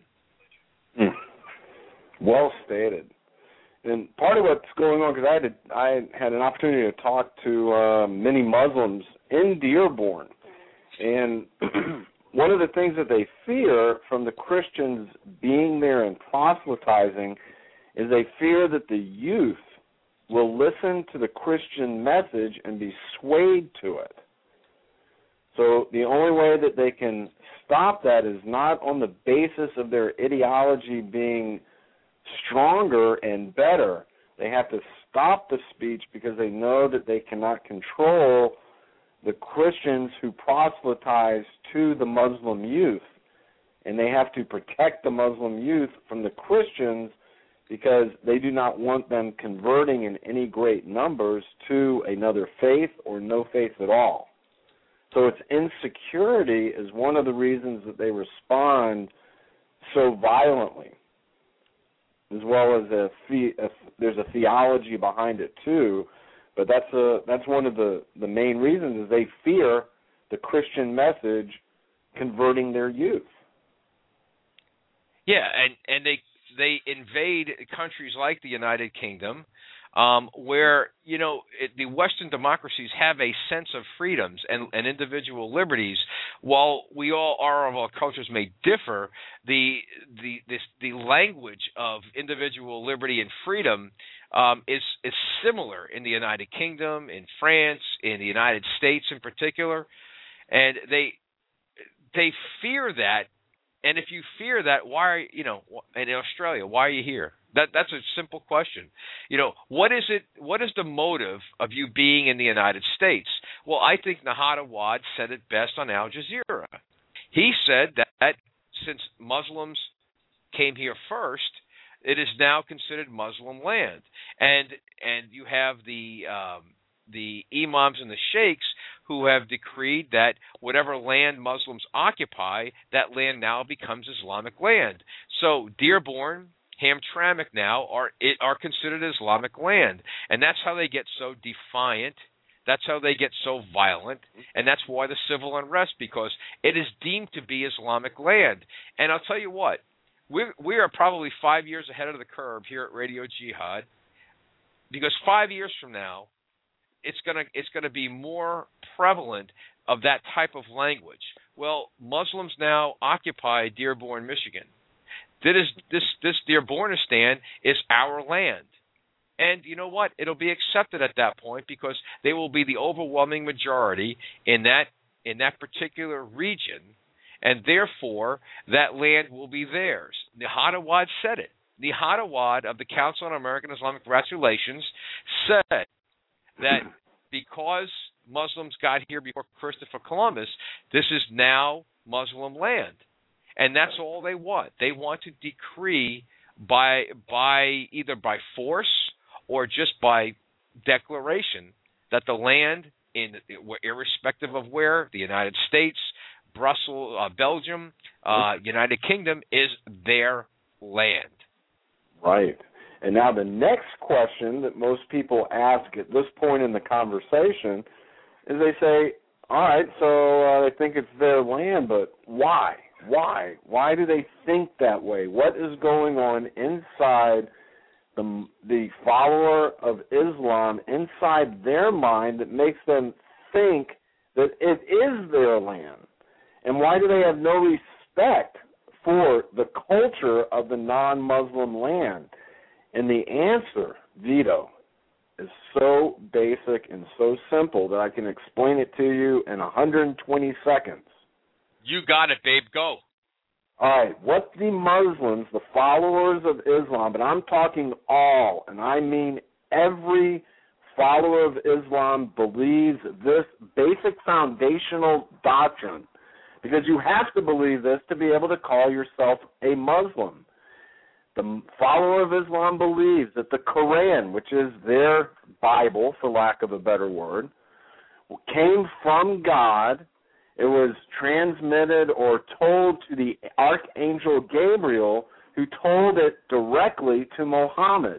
Well stated. And part of what's going on, because I had an opportunity to talk to many Muslims in Dearborn, and one of the things that they fear from the Christians being there and proselytizing is they fear that the youth will listen to the Christian message and be swayed to it. So the only way that they can stop that is not on the basis of their ideology being stronger and better. They have to stop the speech because they know that they cannot control the Christians who proselytize to the Muslim youth. And they have to protect the Muslim youth from the Christians because they do not want them converting in any great numbers to another faith or no faith at all. So it's insecurity is one of the reasons that they respond so violently, as well as there's a theology behind it too. But that's one of the main reasons is they fear the Christian message converting their youth. Yeah, and they invade countries like the United Kingdom, where the Western democracies have a sense of freedoms and individual liberties. While our cultures may differ, the language of individual liberty and freedom is similar in the United Kingdom, in France, in the United States in particular, and they fear that. And if you fear that, why in Australia, why are you here? That's a simple question. What is the motive of you being in the United States? Well, I think Nahad Awad said it best on Al Jazeera. He said that since Muslims came here first, it is now considered Muslim land. And you have the imams and the sheikhs who have decreed that whatever land Muslims occupy, that land now becomes Islamic land. So Dearborn, Hamtramck now are considered Islamic land. And that's how they get so defiant. That's how they get so violent. And that's why the civil unrest, because it is deemed to be Islamic land. And I'll tell you what, we are probably 5 years ahead of the curve here at Radio Jihad, because 5 years from now, it's gonna be more prevalent of that type of language. Well, Muslims now occupy Dearborn, Michigan. This Dearbornistan is our land. And you know what? It'll be accepted at that point because they will be the overwhelming majority in that particular region, and therefore that land will be theirs. Nahad Awad said it. Nahad Awad of the Council on American Islamic Relations said that because Muslims got here before Christopher Columbus, this is now Muslim land. And that's all they want. They want to decree by either by force or just by declaration that the land, irrespective of where, the United States, Brussels, Belgium, United Kingdom, is their land. Right. And now the next question that most people ask at this point in the conversation is they say, all right, so they think it's their land, but why? Why? Why do they think that way? What is going on inside the follower of Islam, inside their mind, that makes them think that it is their land? And why do they have no respect for the culture of the non-Muslim land? And the answer, Vito, is so basic and so simple that I can explain it to you in 120 seconds. You got it, babe. Go. All right. What the Muslims, the followers of Islam, but I'm talking all, and I mean every follower of Islam believes this basic foundational doctrine, because you have to believe this to be able to call yourself a Muslim. The follower of Islam believes that the Quran, which is their Bible, for lack of a better word, came from God. It was transmitted or told to the Archangel Gabriel, who told it directly to Muhammad.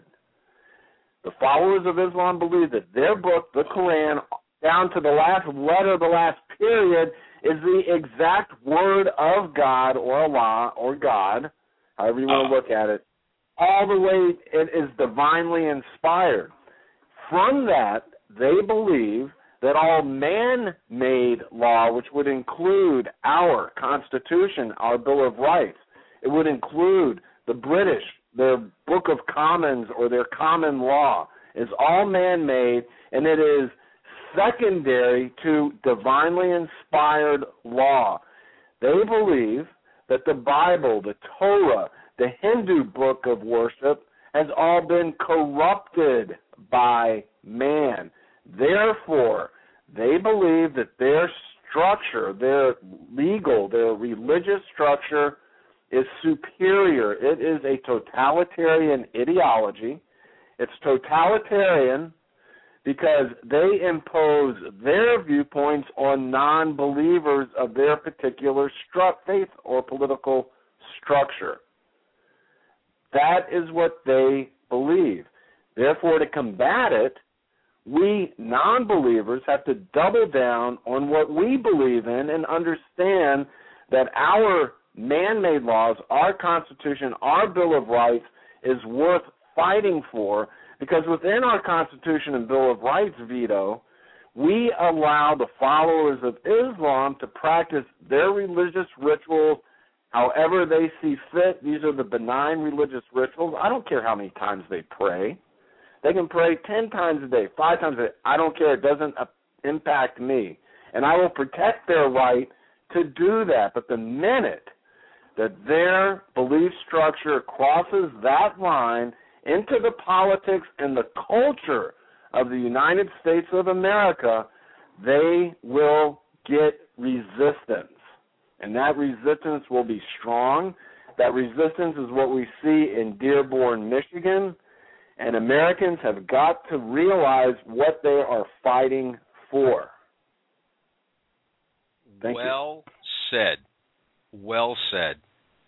The followers of Islam believe that their book, the Quran, down to the last letter, the last period, is the exact word of God or Allah or God, however you want to look at it, all the way it is divinely inspired. From that, they believe that all man-made law, which would include our Constitution, our Bill of Rights, it would include the British, their Book of Commons or their common law, is all man-made, and it is secondary to divinely inspired law. They believe that the Bible, the Torah, the Hindu book of worship, has all been corrupted by man. Therefore, they believe that their structure, their legal, their religious structure is superior. It is a totalitarian ideology. It's totalitarian because they impose their viewpoints on non-believers of their particular faith or political structure. That is what they believe. Therefore, to combat it, we non-believers have to double down on what we believe in and understand that our man-made laws, our Constitution, our Bill of Rights is worth fighting for, because within our Constitution and Bill of Rights, Vito, we allow the followers of Islam to practice their religious rituals however they see fit. These are the benign religious rituals. I don't care how many times they pray. They can pray 10 times a day, 5 times a day. I don't care. It doesn't impact me. And I will protect their right to do that. But the minute that their belief structure crosses that line into the politics and the culture of the United States of America, they will get resistance. And that resistance will be strong. That resistance is what we see in Dearborn, Michigan. And Americans have got to realize what they are fighting for. Thank you. Well said. Well said.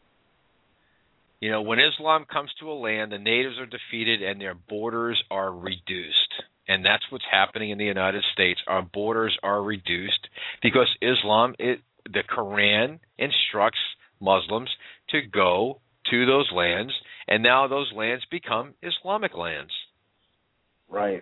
You know, when Islam comes to a land, the natives are defeated and their borders are reduced. And that's what's happening in the United States. Our borders are reduced because Islam, the Quran instructs Muslims to go to those lands, and now those lands become Islamic lands. Right.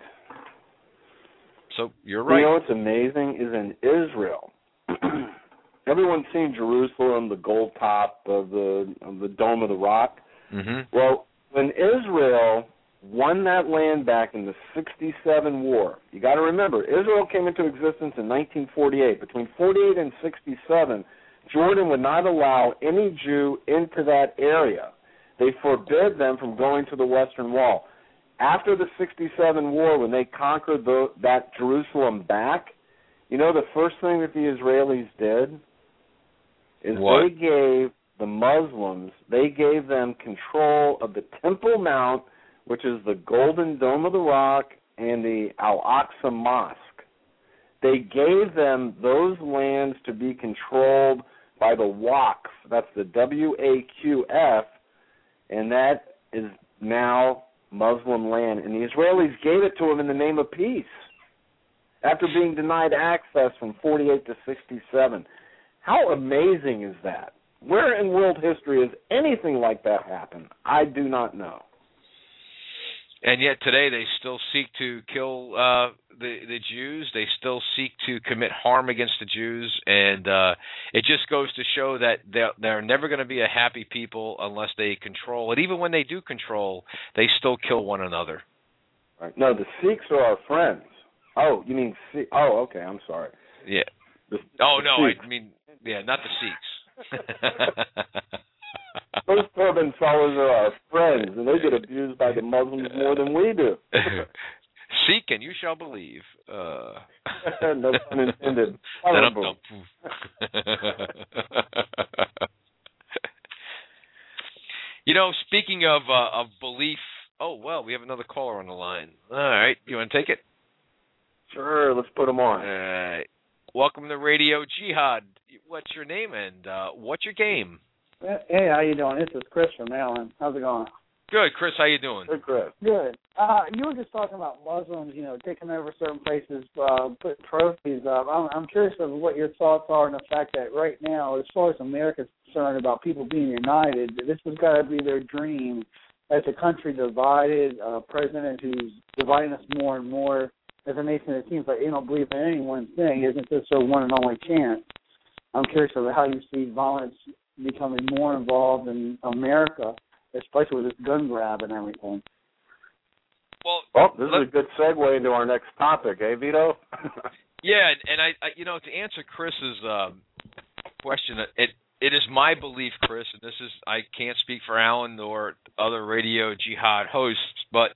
So you're right. You know what's amazing is in Israel, everyone's seen Jerusalem, the gold top of the Dome of the Rock. Mm-hmm. Well, when Israel won that land back in the 67 war, you got to remember, Israel came into existence in 1948. Between 48 and 67, Jordan would not allow any Jew into that area. They forbid them from going to the Western Wall. After the 67 war, when they conquered that Jerusalem back, you know the first thing that the Israelis did is what? They gave the Muslims, they gave them control of the Temple Mount, which is the Golden Dome of the Rock, and the Al-Aqsa Mosque. They gave them those lands to be controlled by the Waqf. That's the WAQF, and that is now Muslim land. And the Israelis gave it to them in the name of peace after being denied access from 48 to 67. How amazing is that? Where in world history has anything like that happened? I do not know. And yet today they still seek to kill the Jews. They still seek to commit harm against the Jews. And it just goes to show that they're never going to be a happy people unless they control it. Even when they do control, they still kill one another. Right. No, the Sikhs are our friends. Oh, you mean Sikh? Oh, okay, I'm sorry. Yeah. The Sikhs. I mean, yeah, not the Sikhs. Those turban fellows are our friends, and they get abused by the Muslims more than we do. Seek and you shall believe. No pun intended. Speaking of belief, we have another caller on the line. All right, you want to take it? Sure, let's put him on. All right. Welcome to Radio Jihad. What's your name and what's your game? Hey, how you doing? This is Chris from Maryland. How's it going? Good, Chris. How you doing? Good, Chris. Good. You were just talking about Muslims, taking over certain places, putting trophies up. I'm curious of what your thoughts are on the fact that right now, as far as America's concerned about people being united, this has got to be their dream. As a country divided, a president who's dividing us more and more. As a nation, it seems like they don't believe in any one thing. Isn't this their one and only chance? I'm curious of how you see violence becoming more involved in America, especially with this gun grab and everything. Well, this is a good segue into our next topic, Vito? Yeah, and I to answer Chris's question, it is my belief, Chris, and I can't speak for Alan or other Radio Jihad hosts, but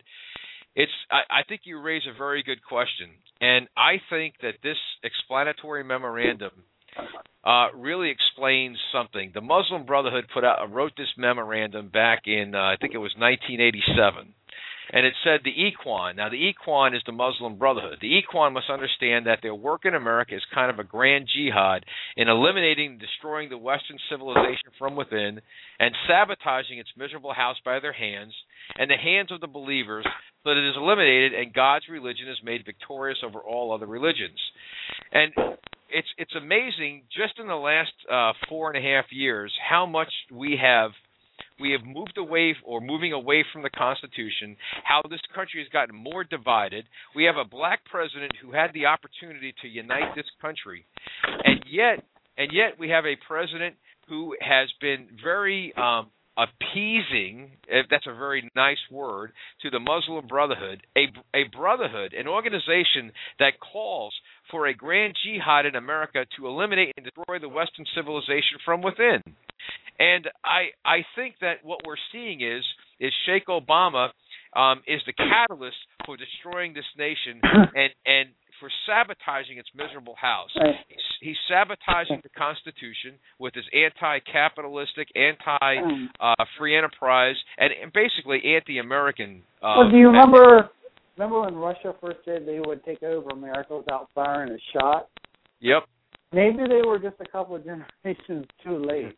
I think you raise a very good question, and I think that this explanatory memorandum really explains something. The Muslim Brotherhood wrote this memorandum back in, I think it was 1987, and it said the Ikhwan. Now, the Ikhwan is the Muslim Brotherhood. The Ikhwan must understand that their work in America is kind of a grand jihad in eliminating and destroying the Western civilization from within and sabotaging its miserable house by their hands and the hands of the believers so that it is eliminated and God's religion is made victorious over all other religions. And it's amazing just in the last 4.5 years how much we have moved away or moving away from the Constitution, how this country has gotten more divided. We have a black president who had the opportunity to unite this country. And yet we have a president who has been very appeasing, if that's a very nice word, to the Muslim Brotherhood, a brotherhood, an organization that calls for a grand jihad in America to eliminate and destroy the Western civilization from within. And I think that what we're seeing is Sheikh Obama is the catalyst for destroying this nation and for sabotaging its miserable house. He's sabotaging the Constitution with his anti-capitalistic, anti-free enterprise, and basically anti-American. Well, do you remember when Russia first said they would take over America without firing a shot? Yep. Maybe they were just a couple of generations too late.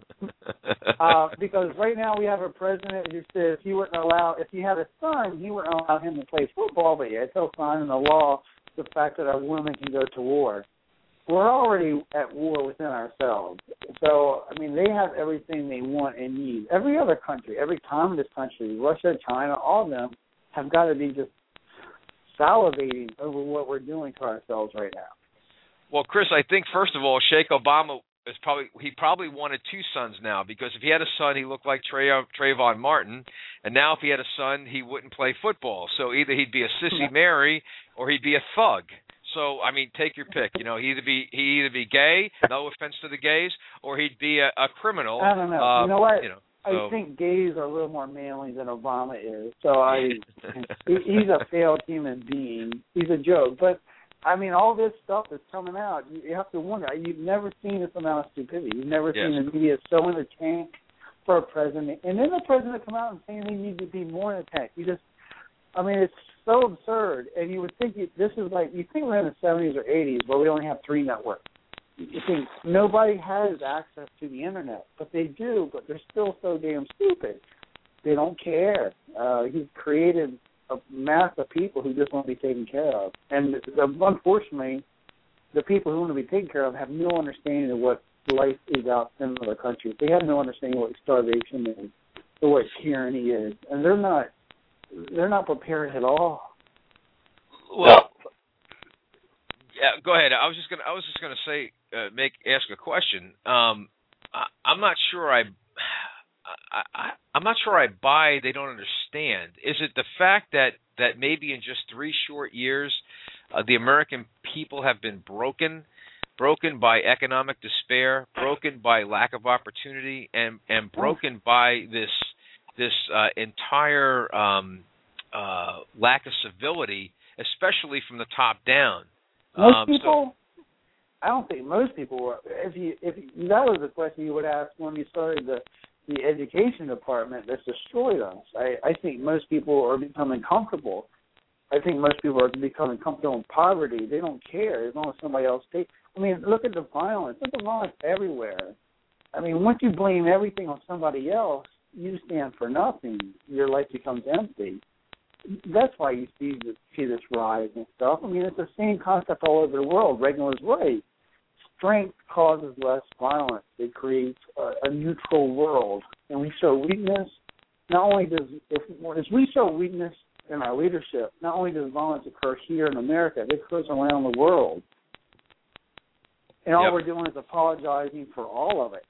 Because right now we have a president who says if he had a son, he wouldn't allow him to play football, but yet he'll sign in the law the fact that a woman can go to war. We're already at war within ourselves. So, they have everything they want and need. Every other country, every communist country, Russia, China, all of them have got to be just salivating over what we're doing to ourselves right now. Well, Chris, I think, first of all, Sheikh Obama probably wanted two sons now, because if he had a son, he looked like Trayvon Martin, and now if he had a son, he wouldn't play football. So either he'd be a Sissy Mary or he'd be a thug. So, take your pick. He'd either be gay, no offense to the gays, or he'd be a criminal. I don't know. You know what? I think gays are a little more manly than Obama is. So he's a failed human being. He's a joke. But all this stuff that's coming out, you have to wonder. You've never seen this amount of stupidity. You've never seen the media so in the tank for a president. And then the president come out and saying they need to be more in the tank. I mean, it's so absurd. And you would think this is like, you think we're in the 70s or 80s where we only have 3 networks. You think nobody has access to the internet, but they do, but they're still so damn stupid. They don't care. He's created a mass of people who just want to be taken care of. And unfortunately, the people who want to be taken care of have no understanding of what life is out in other countries. They have no understanding what starvation is or what tyranny is. And they're not prepared at all. Well, yeah, go ahead. I was just gonna say, ask a question. I'm not sure I'm not sure I buy they don't understand. Is it the fact that maybe in just 3 short years, the American people have been broken by economic despair, broken by lack of opportunity, and broken by this entire lack of civility, especially from the top down? Most people, I don't think most people were. If that was the question you would ask when you started the education department that's destroyed us. I think most people are becoming comfortable. I think most people are becoming comfortable in poverty. They don't care as long as somebody else takes. I mean, look at the violence. Look at the violence everywhere. I mean, once you blame everything on somebody else, you stand for nothing. Your life becomes empty. That's why you see this rise and stuff. I mean, it's the same concept all over the world. Reagan was right. Strength causes less violence. It creates a neutral world. And we show weakness. Not only as we show weakness in our leadership, not only does violence occur here in America, it occurs around the world. And all we're doing is apologizing for all of it.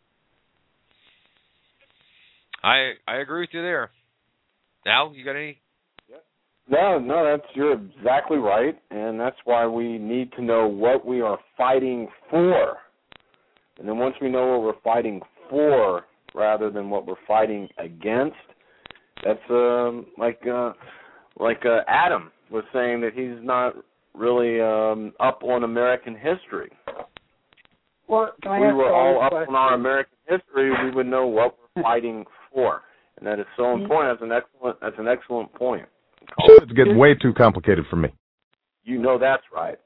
I agree with you there. Al, you got any? No, you're exactly right, and that's why we need to know what we are fighting for. And then once we know what we're fighting for, rather than what we're fighting against, that's like Adam was saying that he's not really up on American history. Well, if we were all up on our American history, we would know what we're fighting for, and that is so important. That's an excellent point. It's getting way too complicated for me. You know that's right.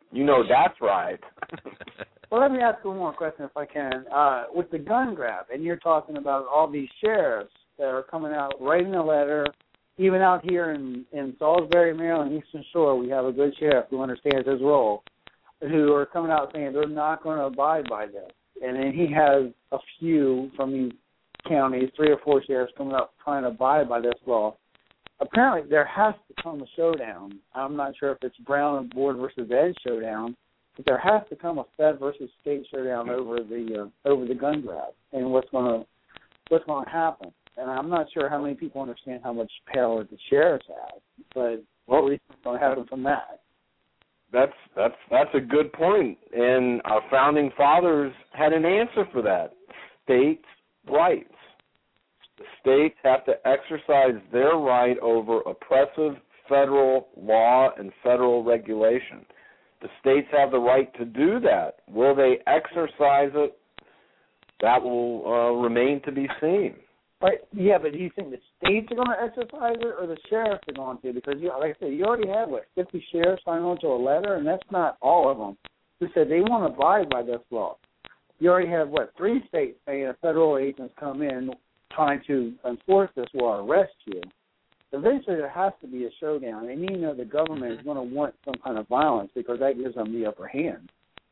Well, let me ask one more question if I can. With the gun grab, and you're talking about all these sheriffs that are coming out writing a letter, even out here in Salisbury, Maryland, Eastern Shore, we have a good sheriff who understands his role, who are coming out saying they're not going to abide by this. And then he has a few from these counties, 3 or 4 sheriffs coming up trying to abide by this law. Apparently, there has to come a showdown. I'm not sure if it's Brown and Board versus Ed showdown, but there has to come a Fed versus state showdown over the gun grab and what's going to happen. And I'm not sure how many people understand how much power the sheriffs have, but what is going to happen from that? That's a good point, and our founding fathers had an answer for that: states' rights. The states have to exercise their right over oppressive federal law and federal regulation. The states have the right to do that. Will they exercise it? That will remain to be seen. Right. Yeah, but do you think the states are going to exercise it or the sheriffs are going to? Because, like I said, you already have, 50 sheriffs sign on to a letter, and that's not all of them who said they want to abide by this law. You already have, 3 states saying if federal agents come in trying to enforce this law, arrest you. Eventually there has to be a showdown, and you know the government is going to want some kind of violence because that gives them the upper hand.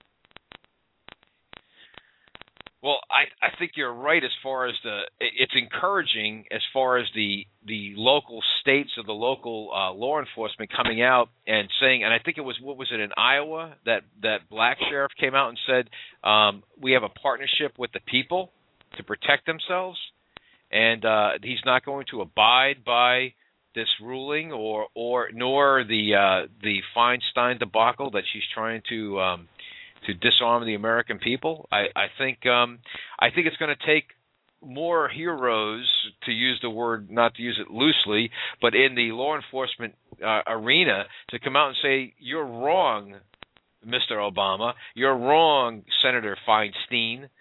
Well, I think you're right as far as it's encouraging as far as the local states or the local law enforcement coming out and saying, and I think it was, what was it, in Iowa, that black sheriff came out and said, we have a partnership with the people to protect themselves. And he's not going to abide by this ruling, or nor the Feinstein debacle that she's trying to disarm the American people. I think it's going to take more heroes, to use the word, not to use it loosely, but in the law enforcement arena, to come out and say, "You're wrong, Mr. Obama. You're wrong, Senator Feinstein.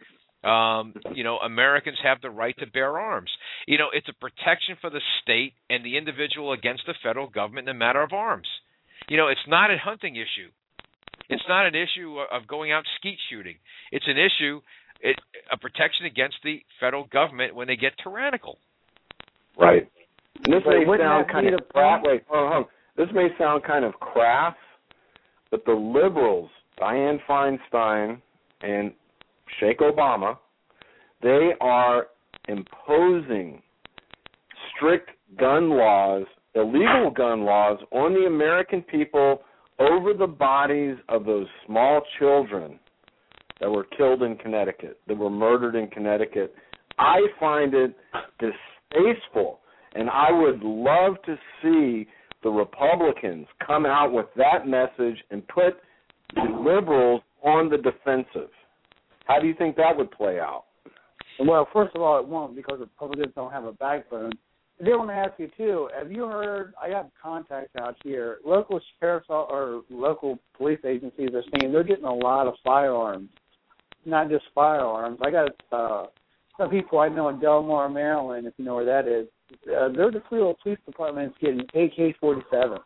Americans have the right to bear arms. It's a protection for the state and the individual against the federal government in a matter of arms. It's not a hunting issue. It's not an issue of going out skeet shooting. It's an issue, a protection against the federal government when they get tyrannical. Right. And this may sound kind of crass. This may sound kind of crass, but the liberals, Dianne Feinstein and Sheikh Obama, they are imposing strict gun laws, illegal gun laws, on the American people over the bodies of those small children that were killed in Connecticut, that were murdered in Connecticut. I find it distasteful, and I would love to see the Republicans come out with that message and put the liberals on the defensive. How do you think that would play out? Well, first of all, it won't, because Republicans don't have a backbone. I did want to ask you, too, have you heard, I got contacts out here, local sheriffs or local police agencies are saying they're getting a lot of firearms, not just firearms. I got some people I know in Delmar, Maryland, if you know where that is. Their Toledo Police Department is getting AK-47.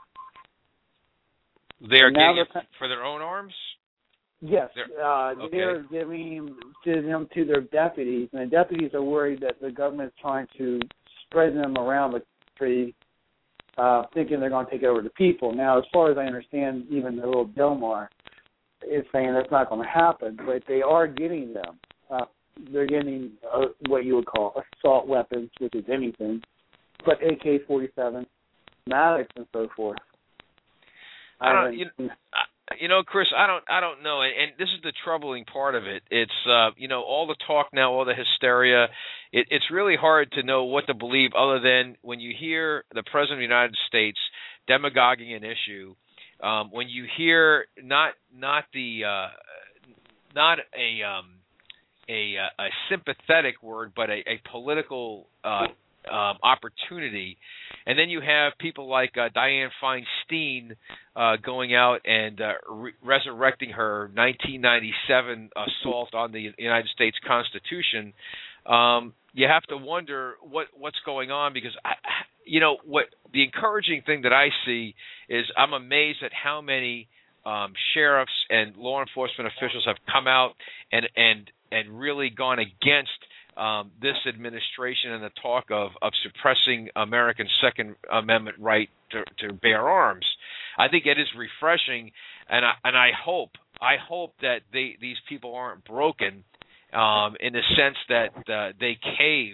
They are getting it for their own arms? Yes, they're giving them to their deputies, and the deputies are worried that the government's trying to spread them around the country, thinking they're going to take it over to people. Now, as far as I understand, even the little Delmar is saying that's not going to happen, but they are getting them. They're getting what you would call assault weapons, which is anything, but AK-47, automatics, and so forth. Chris, I don't know, and this is the troubling part of it. It's all the talk now, all the hysteria. It's really hard to know what to believe, other than when you hear the President of the United States demagoguing an issue. When you hear not a sympathetic word, but a political opportunity. And then you have people like Dianne Feinstein going out and resurrecting her 1997 assault on the United States Constitution. You have to wonder what's going on, because what the encouraging thing that I see is I'm amazed at how many sheriffs and law enforcement officials have come out and really gone against this administration and the talk of suppressing American Second Amendment right to bear arms. I think it is refreshing, and I hope that these people aren't broken in the sense that they cave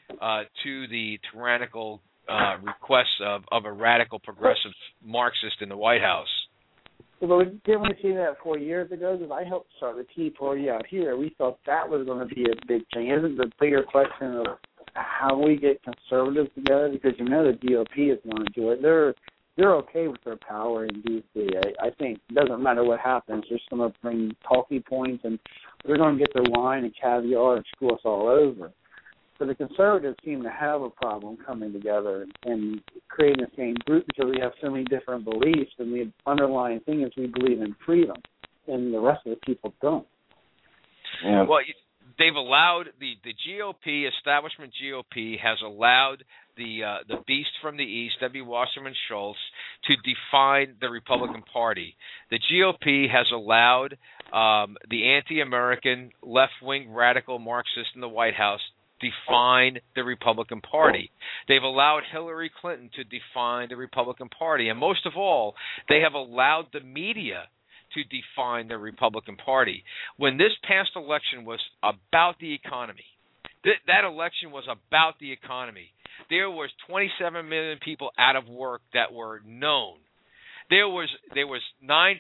to the tyrannical requests of a radical progressive Marxist in the White House. But we didn't want to see that 4 years ago, because I helped start the Tea Party out here. We thought that was going to be a big thing. Isn't the bigger question of how we get conservatives together? Because the GOP is going to do it. They're okay with their power in D.C. I think it doesn't matter what happens. They're just going to bring talking points, and they're going to get their wine and caviar and screw us all over. So the conservatives seem to have a problem coming together and creating the same group, because we have so many different beliefs, and the underlying thing is we believe in freedom, and the rest of the people don't. Yeah. Well, they've allowed the GOP, establishment GOP, has allowed the beast from the East, W. Wasserman Schultz, to define the Republican Party. The GOP has allowed the anti-American, left-wing, radical Marxist in the White House define the Republican Party. They've allowed Hillary Clinton to define the Republican Party. And most of all, they have allowed the media to define the Republican Party. When this past election was about the economy, that election was about the economy. There was 27 million people out of work that were known. There was 9%,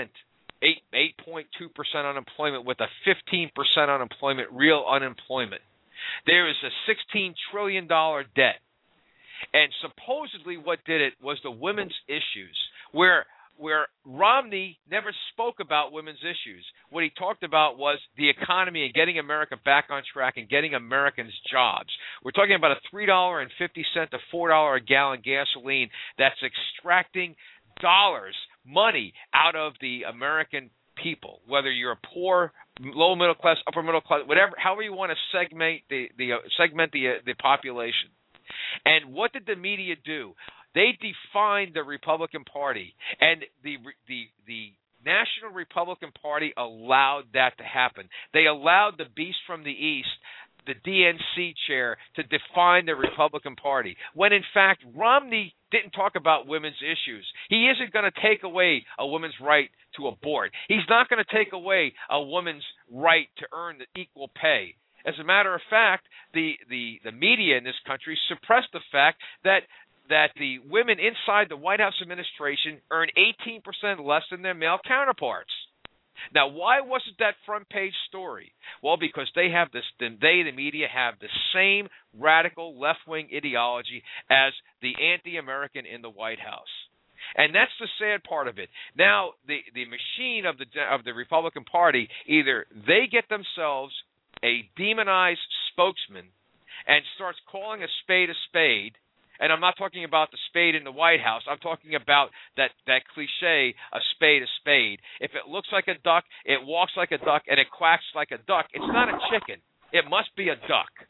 8.2% unemployment, with a 15% unemployment, real unemployment. There is a $16 trillion debt. And supposedly what did it was the women's issues, where Romney never spoke about women's issues. What he talked about was the economy and getting America back on track and getting Americans jobs. We're talking about a $3.50 to $4 a gallon gasoline that's extracting money out of the American people, whether you're a poor low middle class, upper middle class, whatever, however you want to segment the population. And what did the media do? They defined the Republican Party, and the National Republican Party allowed that to happen. They allowed the beast from the east, the DNC chair, to define the Republican Party, when in fact Romney didn't talk about women's issues. He isn't going to take away a woman's right to abort. He's not going to take away a woman's right to earn the equal pay. As a matter of fact, the media in this country suppressed the fact that the women inside the White House administration earn 18% less than their male counterparts. Now, why wasn't that front page story? Well, because the media have the same radical left-wing ideology as the anti-American in the White House. And that's the sad part of it. Now, the machine of the Republican Party, either they get themselves a demonized spokesman and starts calling a spade, and I'm not talking about the spade in the White House. I'm talking about that cliche, a spade. If it looks like a duck, it walks like a duck, and it quacks like a duck, it's not a chicken. It must be a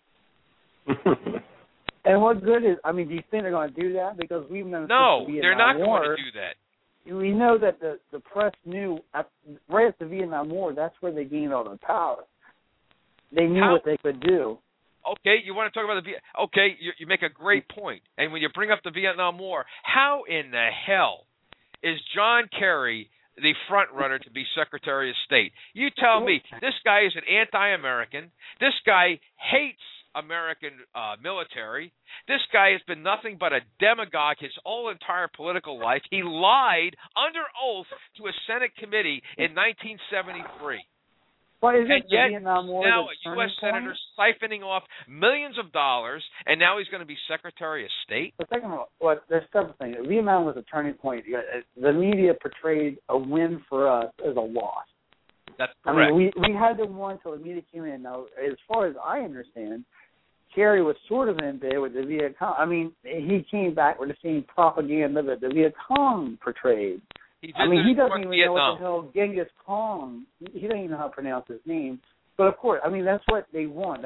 duck. And what good is, I mean, do you think they're going to do that? Because we've known No, since the they're Vietnam not War, going to do that. We know that the press knew, right at the Vietnam War, that's where they gained all the power. They knew what they could do. Okay, you want to talk about okay, you make a great point. And when you bring up the Vietnam War, how in the hell is John Kerry the front runner to be Secretary of State? You tell me. This guy is an anti-American. This guy hates American military. This guy has been nothing but a demagogue his whole entire political life. He lied under oath to a Senate committee in 1973. Well, is and it yet, Vietnam War now the a U.S. senator siphoning off millions of dollars, and now he's going to be Secretary of State? But second of all, there's several things. Vietnam was a turning point. The media portrayed a win for us as a loss. That's correct. I mean, we had to win until the media came in. Now, as far as I understand, Kerry was sort of in bed with the Viet Cong. I mean, he came back with the same propaganda that the Viet Cong portrayed. He doesn't even Vietnam. know what the hell Genghis Khan. He doesn't even know how to pronounce his name. But of course, I mean, that's what they want.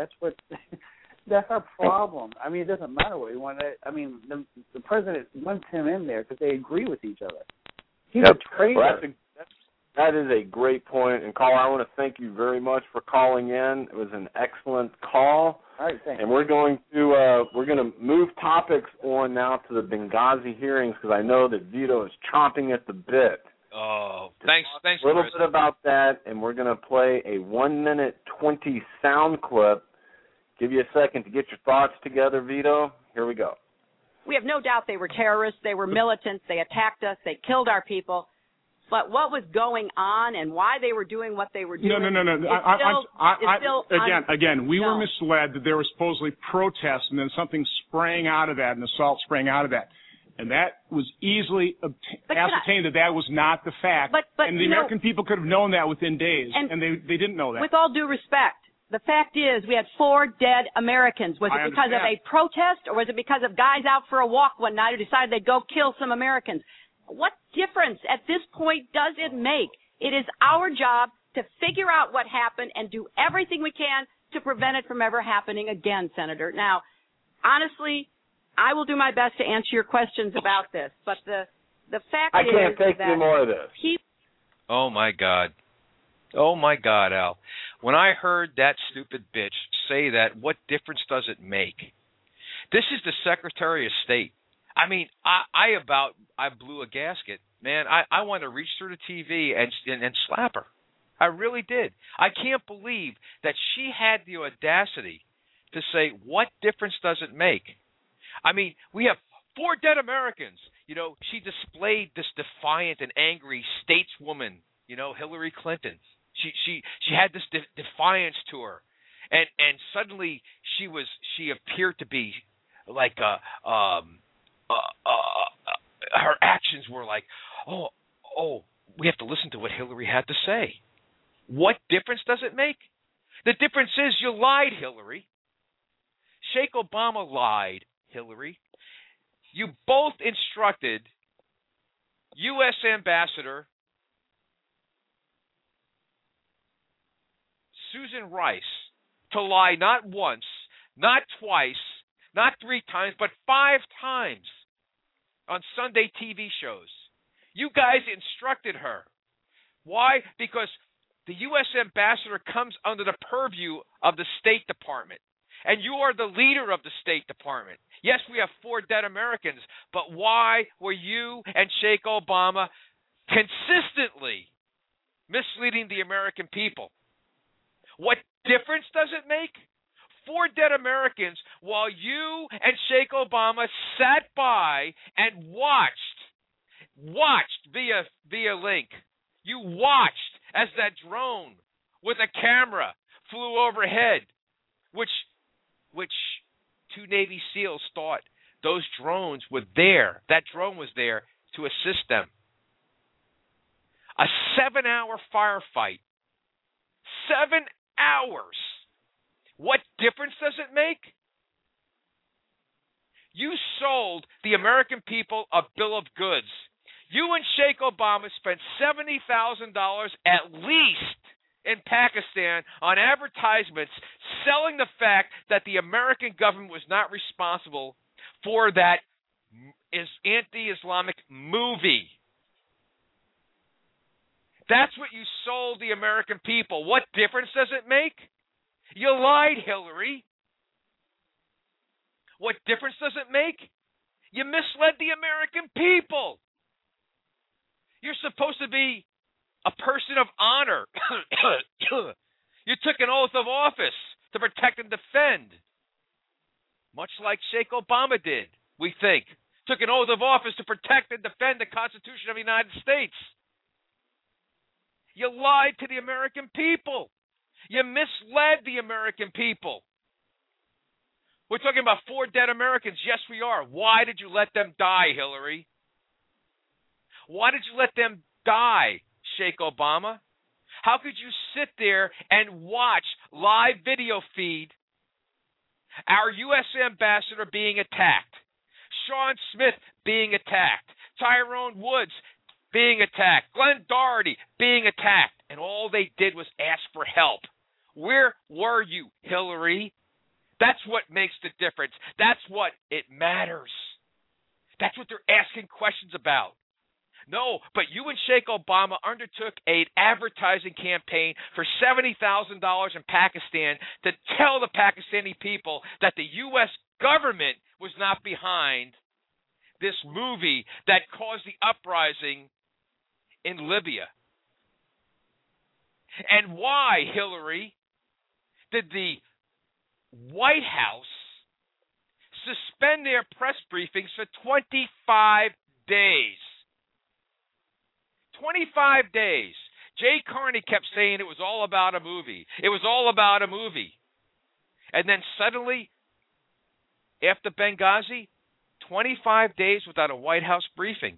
That's our problem. I mean, it doesn't matter what we want. I mean, the president wants him in there because they agree with each other. He's a traitor. Well, that is a great point. And caller, I want to thank you very much for calling in. It was an excellent call. All right, thanks. And we're going to move topics on now to the Benghazi hearings because I know that Vito is chomping at the bit. Oh, thanks. A little bit about that, and we're going to play a 1-minute 20 sound clip. Give you a second to get your thoughts together, Vito. Here we go. We have no doubt they were terrorists. They were militants. They attacked us. They killed our people. But what was going on and why they were doing what they were doing? No. Again, we were misled that there was supposedly protests and then something sprang out of that, an assault sprang out of that. And that was easily ascertained that was not the fact. And the American people could have known that within days, and they didn't know that. With all due respect, the fact is we had 4 dead Americans. Was it because of a protest, or was it because of guys out for a walk one night who decided they'd go kill some Americans? What difference at this point does it make? It is our job to figure out what happened and do everything we can to prevent it from ever happening again, Senator. Now, honestly, I will do my best to answer your questions about this, but the fact is I can't take any more of this. Oh, my God. Oh, my God, Al. When I heard that stupid bitch say that, what difference does it make? This is the Secretary of State. I mean, I blew a gasket. Man, I wanted to reach through the TV and slap her. I really did. I can't believe that she had the audacity to say, what difference does it make? I mean, we have 4 dead Americans. You know, she displayed this defiant and angry stateswoman, Hillary Clinton. She had this defiance to her. And suddenly she appeared to be like her actions were like, oh, we have to listen to what Hillary had to say. What difference does it make? The difference is you lied, Hillary. Sheikh Obama lied, Hillary. You both instructed U.S. Ambassador Susan Rice to lie not once, not twice, not 3 times, but 5 times on Sunday TV shows. You guys instructed her. Why? Because the U.S. ambassador comes under the purview of the State Department, and you are the leader of the State Department. Yes, we have 4 dead Americans, but why were you and Sheikh Obama consistently misleading the American people? What difference does it make? 4 dead Americans while you and Sheikh Obama sat by and watched via link. You watched as that drone with a camera flew overhead, which 2 Navy SEALs thought those drones were there. That drone was there to assist them. A 7-hour firefight. 7 hours. What difference does it make? You sold the American people a bill of goods. You and Sheikh Obama spent $70,000 at least in Pakistan on advertisements selling the fact that the American government was not responsible for that anti-Islamic movie. That's what you sold the American people. What difference does it make? You lied, Hillary. What difference does it make? You misled the American people. You're supposed to be a person of honor. You took an oath of office to protect and defend, much like Sheikh Obama did, we think. Took an oath of office to protect and defend the Constitution of the United States. You lied to the American people. You misled the American people. We're talking about 4 dead Americans. Yes, we are. Why did you let them die, Hillary? Why did you let them die, Sheikh Obama? How could you sit there and watch live video feed our U.S. ambassador being attacked, Sean Smith being attacked, Tyrone Woods being attacked, Glenn Doherty being attacked, and all they did was ask for help? Where were you, Hillary? That's what makes the difference. That's what it matters. That's what they're asking questions about. No, but you and Sheikh Obama undertook an advertising campaign for $70,000 in Pakistan to tell the Pakistani people that the U.S. government was not behind this movie that caused the uprising in Libya. And why, Hillary, did the White House suspend their press briefings for 25 days? 25 days. Jay Carney kept saying it was all about a movie. It was all about a movie. And then suddenly, after Benghazi, 25 days without a White House briefing.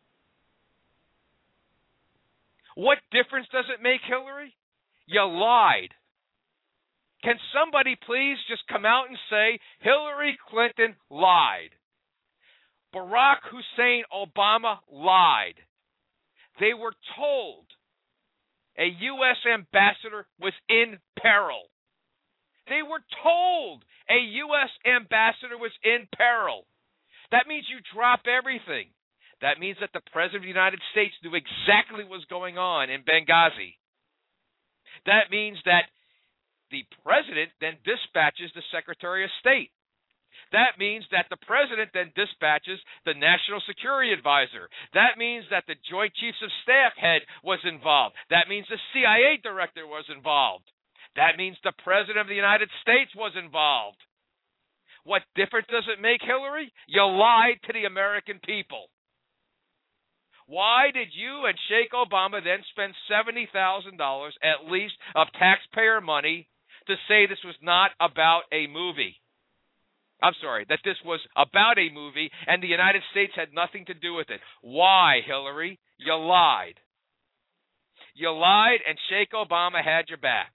What difference does it make, Hillary? You lied. Can somebody please just come out and say Hillary Clinton lied? Barack Hussein Obama lied. They were told a U.S. ambassador was in peril. They were told a U.S. ambassador was in peril. That means you drop everything. That means that the President of the United States knew exactly what was going on in Benghazi. That means that the President then dispatches the Secretary of State. That means that the President then dispatches the National Security Advisor. That means that the Joint Chiefs of Staff head was involved. That means the CIA director was involved. That means the President of the United States was involved. What difference does it make, Hillary? You lied to the American people. Why did you and Sheikh Obama then spend $70,000 at least of taxpayer money to say this was not about a movie? I'm sorry, that this was about a movie and the United States had nothing to do with it. Why, Hillary? You lied. You lied and Sheikh Obama had your back.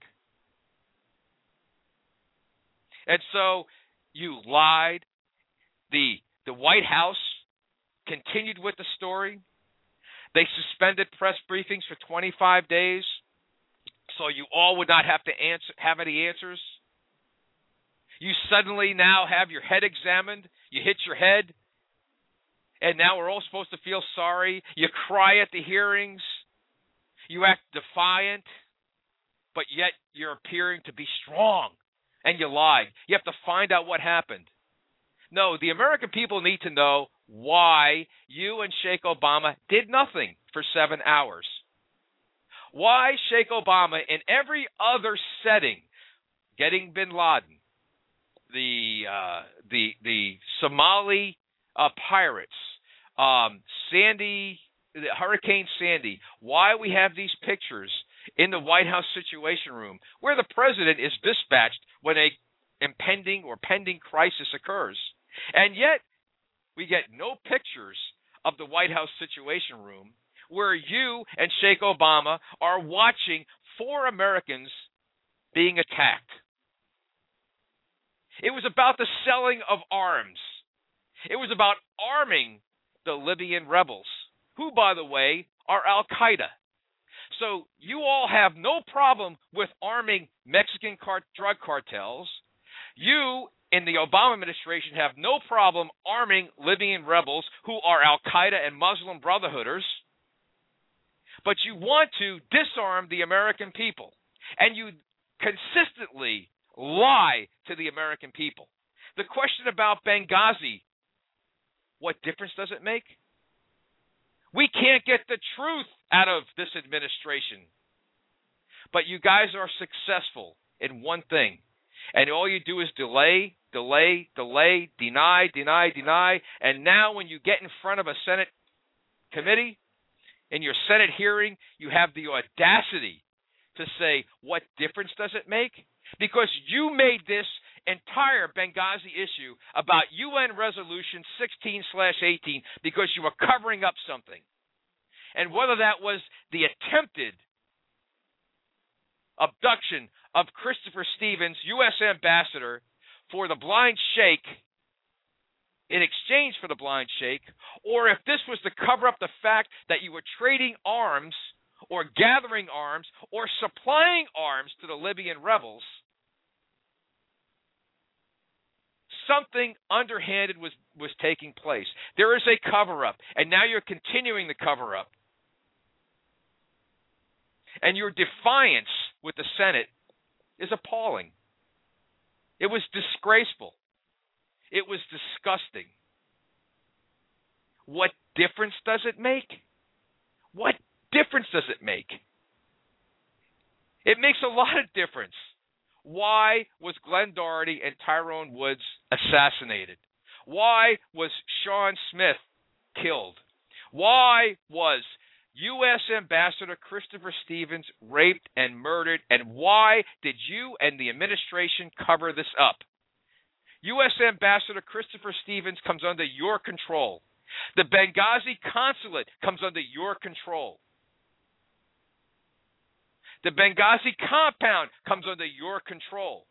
And so you lied. The White House continued with the story. They suspended press briefings for 25 days. so you all would not have to have any answers? You suddenly now have your head examined. You hit your head. And now we're all supposed to feel sorry. You cry at the hearings. You act defiant. But yet you're appearing to be strong. And you lied. You have to find out what happened. No, the American people need to know why you and Sheikh Obama did nothing for 7 hours. Why Sheikh Obama, in every other setting, getting bin Laden, the Somali pirates, Hurricane Sandy, why we have these pictures in the White House Situation Room where the president is dispatched when a impending or pending crisis occurs. And yet we get no pictures of the White House Situation Room where you and Sheikh Obama are watching 4 Americans being attacked. It was about the selling of arms. It was about arming the Libyan rebels, who, by the way, are Al-Qaeda. So you all have no problem with arming Mexican drug cartels. You, in the Obama administration, have no problem arming Libyan rebels who are Al-Qaeda and Muslim Brotherhooders. But you want to disarm the American people. And you consistently lie to the American people. The question about Benghazi, what difference does it make? We can't get the truth out of this administration. But you guys are successful in one thing. And all you do is delay, delay, delay, deny, deny, deny. And now when you get in front of a Senate committee, in your Senate hearing, you have the audacity to say, what difference does it make? Because you made this entire Benghazi issue about UN Resolution 16/18 because you were covering up something. And whether that was the attempted abduction of Christopher Stevens, U.S. ambassador for the blind sheikh, in exchange for the blind sheikh, or if this was to cover up the fact that you were trading arms or gathering arms or supplying arms to the Libyan rebels, something underhanded was taking place. There is a cover-up, and now you're continuing the cover-up. And your defiance with the Senate is appalling. It was disgraceful. It was disgusting. What difference does it make? What difference does it make? It makes a lot of difference. Why was Glenn Doherty and Tyrone Woods assassinated? Why was Sean Smith killed? Why was U.S. Ambassador Christopher Stevens raped and murdered? And why did you and the administration cover this up? U.S. Ambassador Christopher Stevens comes under your control. The Benghazi consulate comes under your control. The Benghazi compound comes under your control.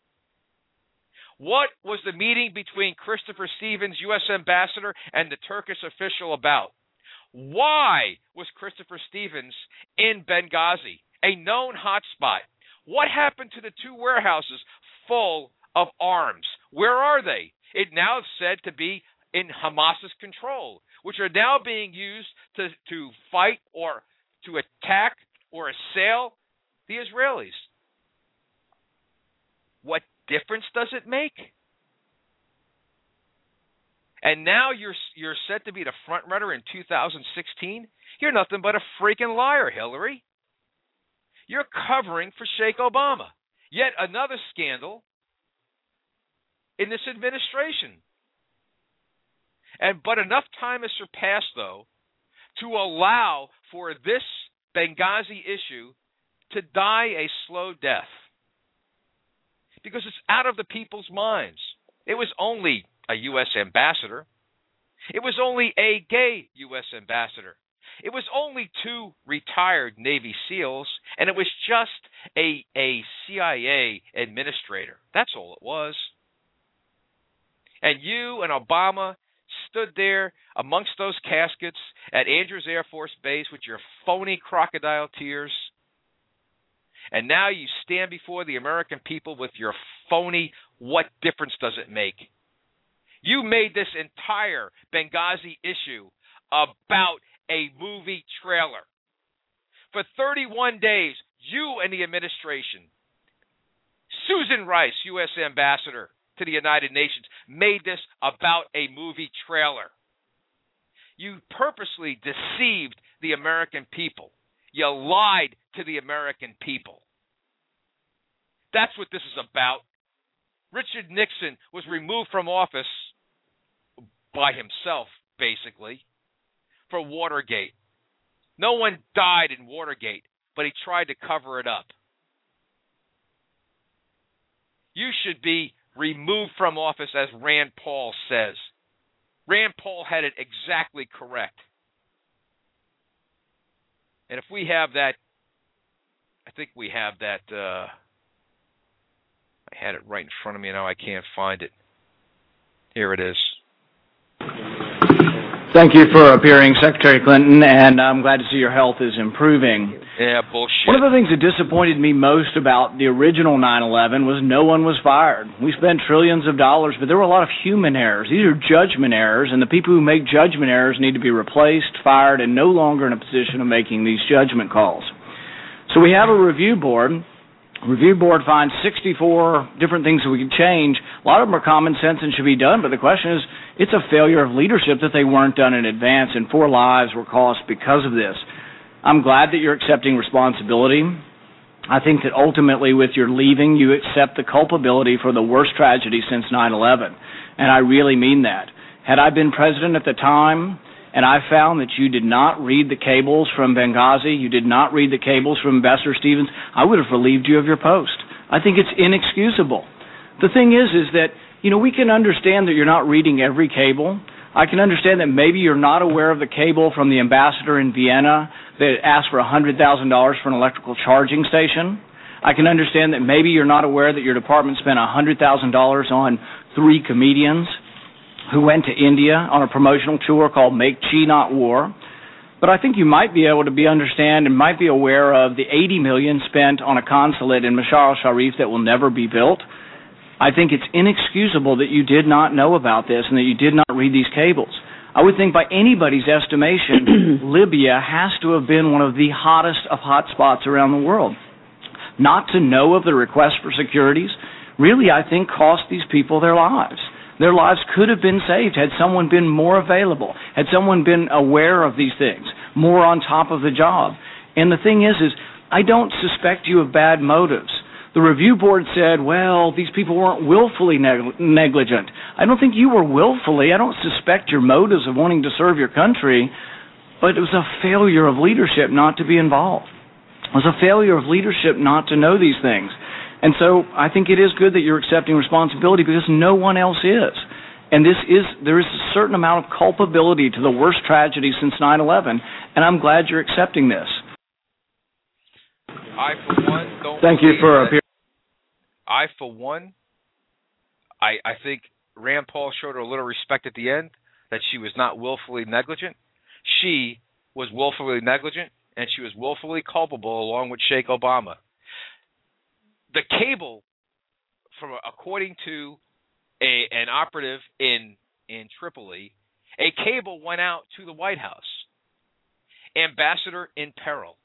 What was the meeting between Christopher Stevens, U.S. Ambassador, and the Turkish official about? Why was Christopher Stevens in Benghazi, a known hotspot? What happened to the 2 warehouses full of arms? Where are they? It now is said to be in Hamas's control, which are now being used to fight or to attack or assail the Israelis. What difference does it make? And now you're set to be the front runner in 2016? You're nothing but a freaking liar, Hillary. You're covering for Sheikh Obama. Yet another scandal in this administration. But enough time has surpassed, though, to allow for this Benghazi issue to die a slow death. Because it's out of the people's minds. It was only a U.S. ambassador. It was only a gay U.S. ambassador. It was only 2 retired Navy SEALs, and it was just a CIA administrator. That's all it was. And you and Obama stood there amongst those caskets at Andrews Air Force Base with your phony crocodile tears. And now you stand before the American people with your phony, what difference does it make? You made this entire Benghazi issue about a movie trailer. For 31 days, you and the administration, Susan Rice, U.S. Ambassador to the United Nations, made this about a movie trailer. You purposely deceived the American people. You lied to the American people. That's what this is about. Richard Nixon was removed from office by himself, basically, for Watergate. No one died in Watergate, but he tried to cover it up. You should be removed from office, as Rand Paul says. Rand Paul had it exactly correct. And if we have that, I think we have that, I had it right in front of me, now I can't find it. Here it is. Thank you for appearing, Secretary Clinton, and I'm glad to see your health is improving. Yeah, bullshit. One of the things that disappointed me most about the original 9/11 was no one was fired. We spent trillions of dollars, but there were a lot of human errors. These are judgment errors, and the people who make judgment errors need to be replaced, fired, and no longer in a position of making these judgment calls. So we have a review board. Review board finds 64 different things that we could change. A lot of them are common sense and should be done, but the question is, it's a failure of leadership that they weren't done in advance, and 4 lives were cost because of this. I'm glad that you're accepting responsibility. I think that ultimately with your leaving, you accept the culpability for the worst tragedy since 9/11, and I really mean that. Had I been president at the time, and I found that you did not read the cables from Benghazi, you did not read the cables from Ambassador Stevens, I would have relieved you of your post. I think it's inexcusable. The thing is that, we can understand that you're not reading every cable. I can understand that maybe you're not aware of the cable from the ambassador in Vienna that asked for $100,000 for an electrical charging station. I can understand that maybe you're not aware that your department spent $100,000 on 3 comedians who went to India on a promotional tour called Make Chi Not War. But I think you might be able to understand and might be aware of the $80 million spent on a consulate in Mashar al-Sharif that will never be built. I think it's inexcusable that you did not know about this and that you did not read these cables. I would think by anybody's estimation, Libya has to have been one of the hottest of hot spots around the world. Not to know of the request for securities really, I think, cost these people their lives. Their lives could have been saved had someone been more available, had someone been aware of these things, more on top of the job. And the thing is I don't suspect you of bad motives. The review board said, well, these people weren't willfully negligent. I don't think you were willfully. I don't suspect your motives of wanting to serve your country, but it was a failure of leadership not to be involved. It was a failure of leadership not to know these things. And so I think it is good that you're accepting responsibility because no one else is. And there is a certain amount of culpability to the worst tragedy since 9/11, and I'm glad you're accepting this. I, for one, don't Thank you for appearing. I, for one, I think Rand Paul showed her a little respect at the end, that she was not willfully negligent. She was willfully negligent, and she was willfully culpable along with Sheikh Obama. The cable, according to an operative in Tripoli, a cable went out to the White House. Ambassador in peril.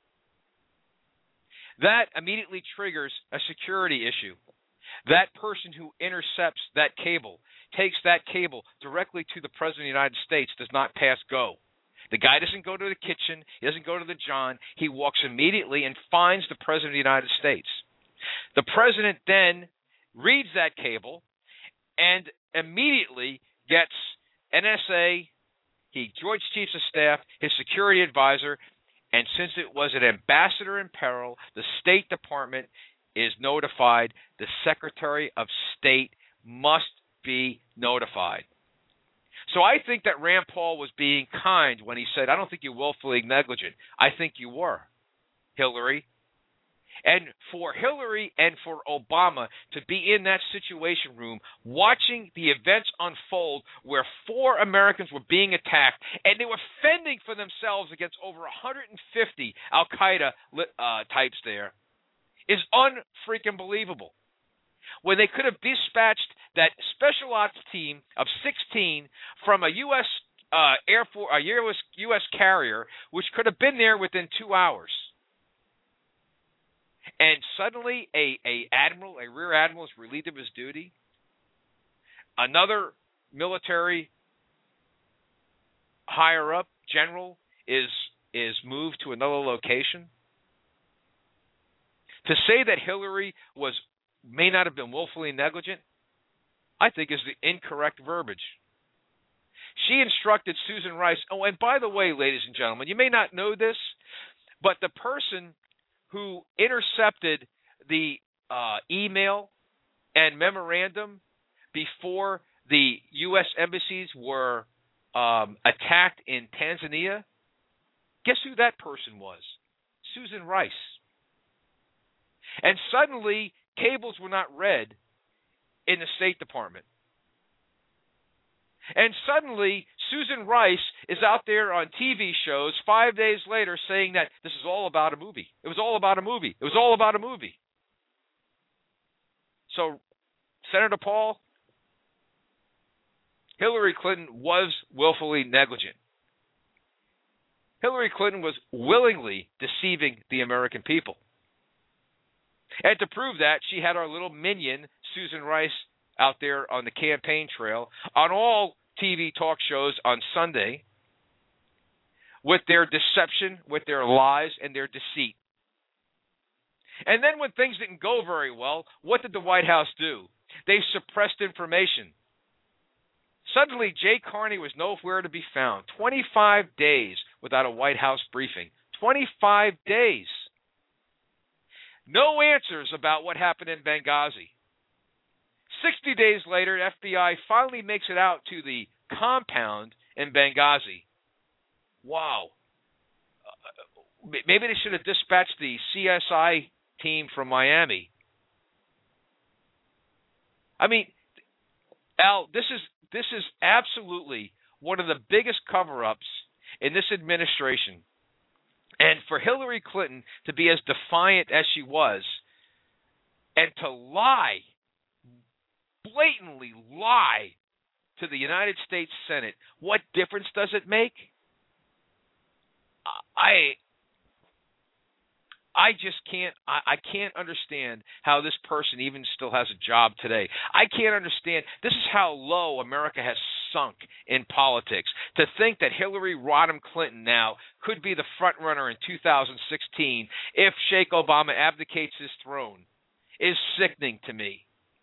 That immediately triggers a security issue. That person who intercepts that cable, takes that cable directly to the President of the United States, does not pass go. The guy doesn't go to the kitchen. He doesn't go to the John. He walks immediately and finds the President of the United States. The President then reads that cable and immediately gets NSA, Joint Chiefs of Staff, his security advisor, and since it was an ambassador in peril, the State Department is notified. The Secretary of State must be notified. So I think that Rand Paul was being kind when he said, I don't think you're willfully negligent. I think you were, Hillary. And for Hillary and for Obama to be in that situation room watching the events unfold where 4 Americans were being attacked and they were fending for themselves against over 150 Al-Qaeda types there, is unfreaking believable. When they could have dispatched that special ops team of 16 from a U.S. Air Force, a U.S. carrier, which could have been there within 2 hours. And suddenly a rear admiral is relieved of his duty. Another military higher up general is moved to another location. To say that Hillary may not have been willfully negligent, I think is the incorrect verbiage. She instructed Susan Rice. Oh, and by the way, ladies and gentlemen, you may not know this, but the person who intercepted the email and memorandum before the U.S. embassies were attacked in Tanzania, guess who that person was? Susan Rice. And suddenly, cables were not read in the State Department. And suddenly, Susan Rice is out there on TV shows 5 days later saying that this is all about a movie. It was all about a movie. It was all about a movie. So, Senator Paul, Hillary Clinton was willfully negligent. Hillary Clinton was willingly deceiving the American people. And to prove that, she had our little minion, Susan Rice, out there on the campaign trail, on all TV talk shows on Sunday, with their deception, with their lies, and their deceit. And then when things didn't go very well, what did the White House do? They suppressed information. Suddenly, Jay Carney was nowhere to be found. 25 days without a White House briefing. 25 days. No answers about what happened in Benghazi. 60 days later, FBI finally makes it out to the compound in Benghazi. Wow. Maybe they should have dispatched the CSI team from Miami. I mean, Al, this is absolutely one of the biggest cover-ups in this administration. And for Hillary Clinton to be as defiant as she was and to lie, blatantly lie to the United States Senate, what difference does it make? I just can't. I can't understand how this person even still has a job today. I can't understand. This is how low America has sunk in politics. To think that Hillary Rodham Clinton now could be the front runner in 2016 if Sheikh Obama abdicates his throne is sickening to me.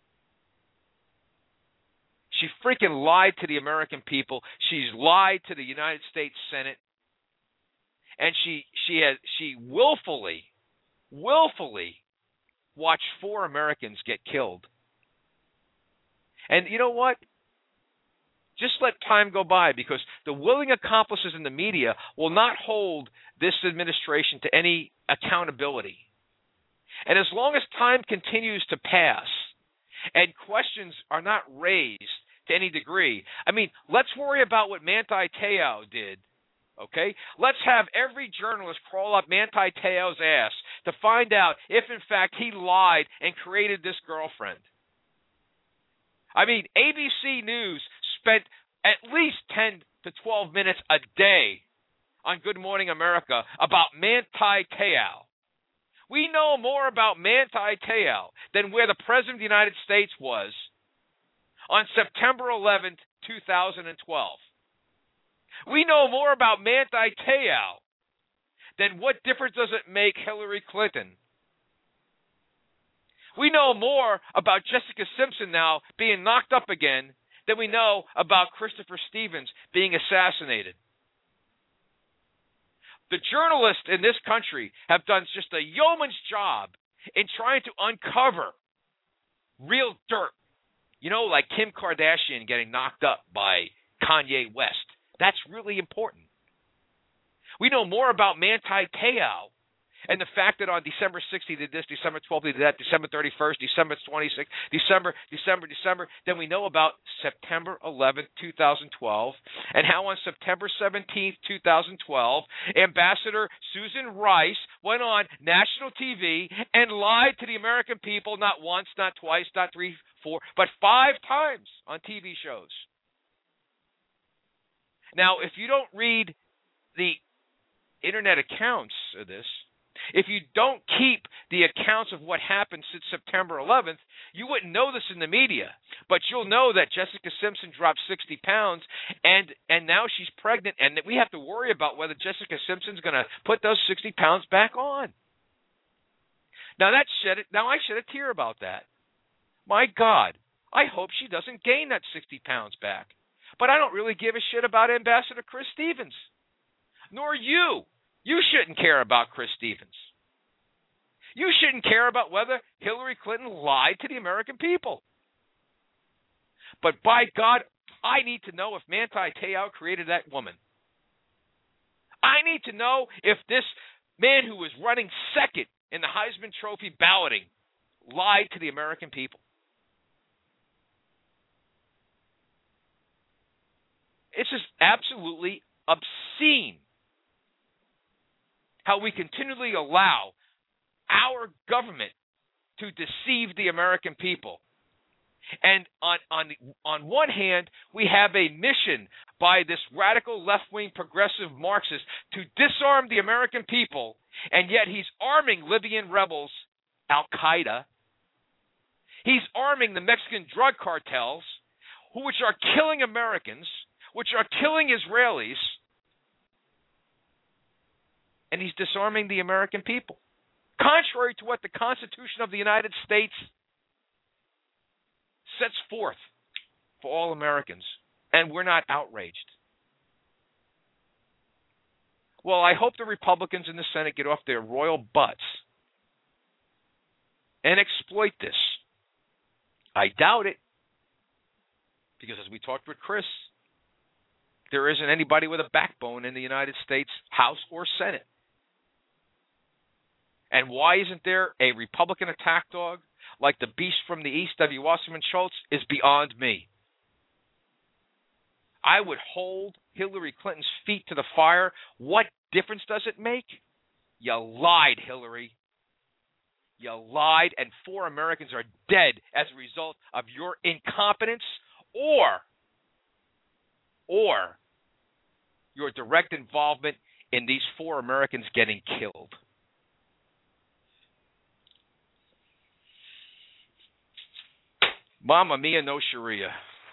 She freaking lied to the American people. She's lied to the United States Senate, and she willfully watched 4 Americans get killed. And you know what? Just let time go by, because the willing accomplices in the media will not hold this administration to any accountability. And as long as time continues to pass and questions are not raised to any degree, I mean, let's worry about what Manti Te'o did. Okay? Let's have every journalist crawl up Manti Te'o's ass to find out if, in fact, he lied and created this girlfriend. I mean, ABC News spent at least 10 to 12 minutes a day on Good Morning America about Manti Te'o. We know more about Manti Te'o than where the President of the United States was on September 11th, 2012. We know more about Manti Te'o than what difference does it make Hillary Clinton. We know more about Jessica Simpson now being knocked up again than we know about Christopher Stevens being assassinated. The journalists in this country have done just a yeoman's job in trying to uncover real dirt. You know, like Kim Kardashian getting knocked up by Kanye West. That's really important. We know more about Manti Te'o And the fact that on December 6th he did this, December 12th he did that, December 31st, December 26th, December, then we know about September 11th, 2012, and how on September 17th, 2012, Ambassador Susan Rice went on national TV and lied to the American people not once, not twice, not 3, 4, but 5 times on TV shows. Now, if you don't read the internet accounts of this, if you don't keep the accounts of what happened since September 11th, you wouldn't know this in the media. But you'll know that Jessica Simpson dropped 60 pounds, and now she's pregnant, and we have to worry about whether Jessica Simpson's going to put those 60 pounds back on. Now I shed a tear about that. My God, I hope she doesn't gain that 60 pounds back. But I don't really give a shit about Ambassador Chris Stevens. Nor you. You shouldn't care about Chris Stevens. You shouldn't care about whether Hillary Clinton lied to the American people. But by God, I need to know if Manti Te'o created that woman. I need to know if this man who was running second in the Heisman Trophy balloting lied to the American people. It's just absolutely obscene how we continually allow our government to deceive the American people. And on one hand, we have a mission by this radical left-wing progressive Marxist to disarm the American people, and yet he's arming Libyan rebels, Al-Qaeda. He's arming the Mexican drug cartels, which are killing Americans, which are killing Israelis, and he's disarming the American people, contrary to what the Constitution of the United States sets forth for all Americans, and we're not outraged. Well, I hope the Republicans in the Senate get off their royal butts and exploit this. I doubt it, because as we talked with Chris, there isn't anybody with a backbone in the United States House or Senate. And why isn't there a Republican attack dog like the beast from the East, W. Wasserman Schultz, is beyond me. I would hold Hillary Clinton's feet to the fire. What difference does it make? You lied, Hillary. You lied, and 4 Americans are dead as a result of your incompetence or your direct involvement in these 4 Americans getting killed. Mamma mia, no Sharia.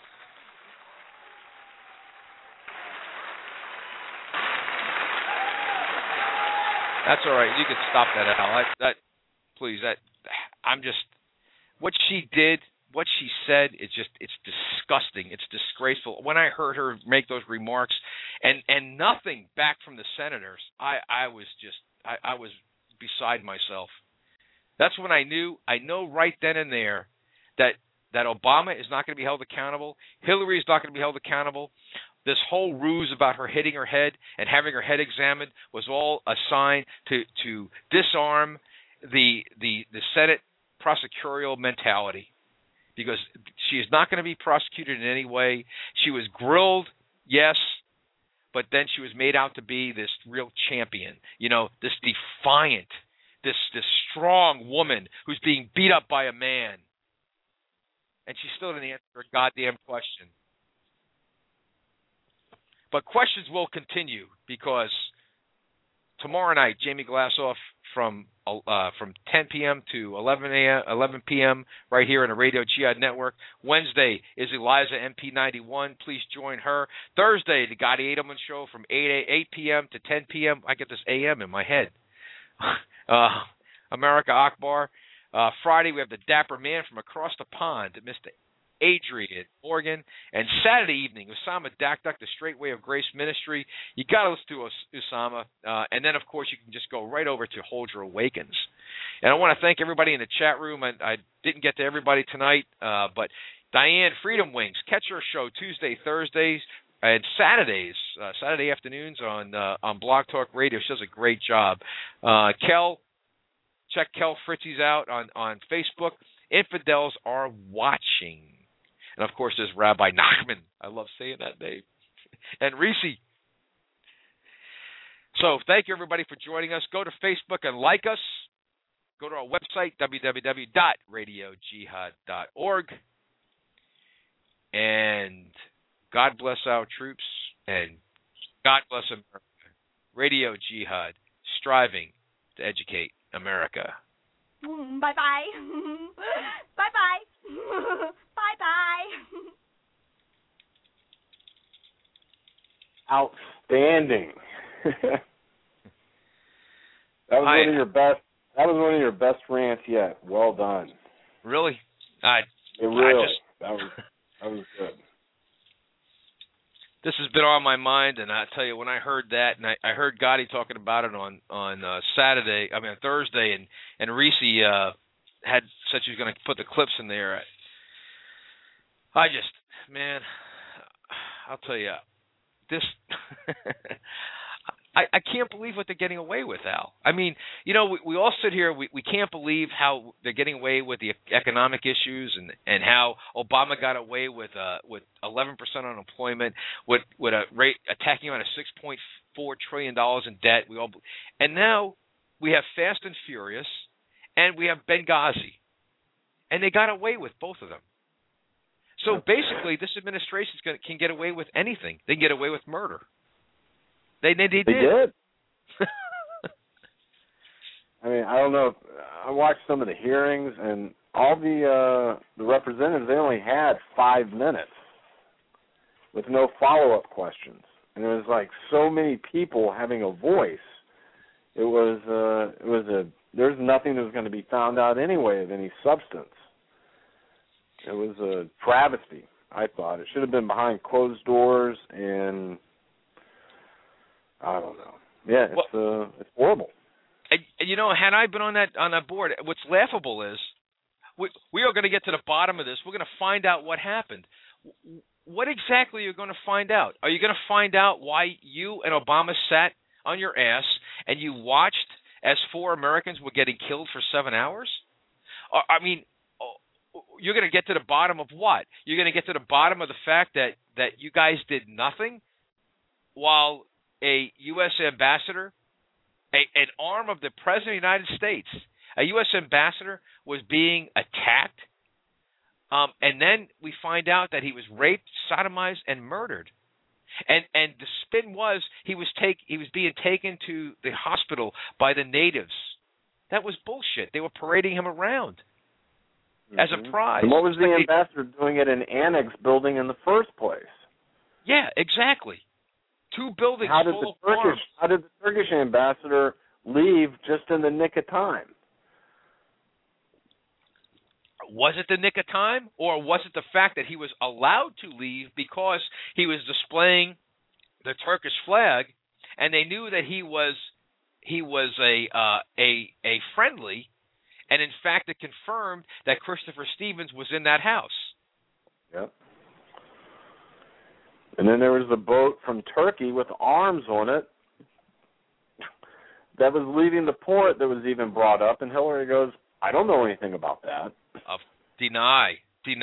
That's all right. You can stop that, Al. Please. I'm just. What she did, what she said, it's disgusting. It's disgraceful. When I heard her make those remarks, and nothing back from the senators, I was beside myself. That's when I knew. I know right then and there that Obama is not going to be held accountable. Hillary is not going to be held accountable. This whole ruse about her hitting her head and having her head examined was all a sign to disarm the Senate prosecutorial mentality, because she is not going to be prosecuted in any way. She was grilled, yes, but then she was made out to be this real champion, this defiant, this strong woman who's being beat up by a man. And she still didn't answer a goddamn question. But questions will continue, because tomorrow night, Jamie Glassoff from 10 p.m. to 11 p.m. right here on the Radio Jihad Network. Wednesday is Eliza MP91. Please join her. Thursday, the Gadi Edelman Show from 8 p.m. to 10 p.m. I get this a.m. in my head. America Akbar. Friday, we have the Dapper Man from across the pond, Mr. Adrian Morgan. And Saturday evening, Usama Dakduk, the Straight Way of Grace Ministry. You got to listen to Usama. And then, of course, you can just go right over to Hold Your Awakens. And I want to thank everybody in the chat room. I didn't get to everybody tonight, but Diane Freedom Wings, catch her show Tuesday, Thursdays. and Saturday afternoons on Blog Talk Radio. She does a great job. Check Kel Fritzies out on Facebook. Infidels Are Watching. And, of course, there's Rabbi Nachman. I love saying that name. And Reese. So thank you, everybody, for joining us. Go to Facebook and like us. Go to our website, www.radiojihad.org. And God bless our troops, and God bless America. Radio Jihad, striving to educate America. Bye-bye. Bye-bye. Bye-bye. Outstanding. That was one of your best. That was one of your best rants yet. Well done. Really? That was good. This has been on my mind, and I tell you, when I heard that, and I heard Gotti talking about it on Thursday, and Reese said she was going to put the clips in there. I'll tell you, this. I can't believe what they're getting away with, Al. I mean, we all sit here, we can't believe how they're getting away with the economic issues and how Obama got away with 11% unemployment, with a rate attacking on a $6.4 trillion in debt. And now we have Fast and Furious, and we have Benghazi, and they got away with both of them. So basically, this administration can get away with anything. They can get away with murder. They did. I mean, I don't know. I watched some of the hearings, and all the representatives, they only had 5 minutes with no follow-up questions. And there was like so many people having a voice. There's nothing that was going to be found out anyway of any substance. It was a travesty, I thought. It should have been behind closed doors, and I don't know. Yeah, it's horrible. Had I been on that board, what's laughable is we are going to get to the bottom of this. We're going to find out what happened. What exactly are you going to find out? Are you going to find out why you and Obama sat on your ass and you watched as 4 Americans were getting killed for 7 hours? I mean, you're going to get to the bottom of what? You're going to get to the bottom of the fact that you guys did nothing while a U.S. ambassador, an arm of the President of the United States, a U.S. ambassador was being attacked, and then we find out that he was raped, sodomized, and murdered. And the spin was he was being taken to the hospital by the natives. That was bullshit. They were parading him around as a prize. And what was the ambassador doing at an annex building in the first place? Yeah, exactly. 2 buildings full of arms. How did the Turkish ambassador leave just in the nick of time? Was it the nick of time, or was it the fact that he was allowed to leave because he was displaying the Turkish flag, and they knew that he was a friendly, and in fact it confirmed that Christopher Stevens was in that house. Yep. And then there was the boat from Turkey with arms on it that was leaving the port that was even brought up, and Hillary goes, I don't know anything about that. Deny.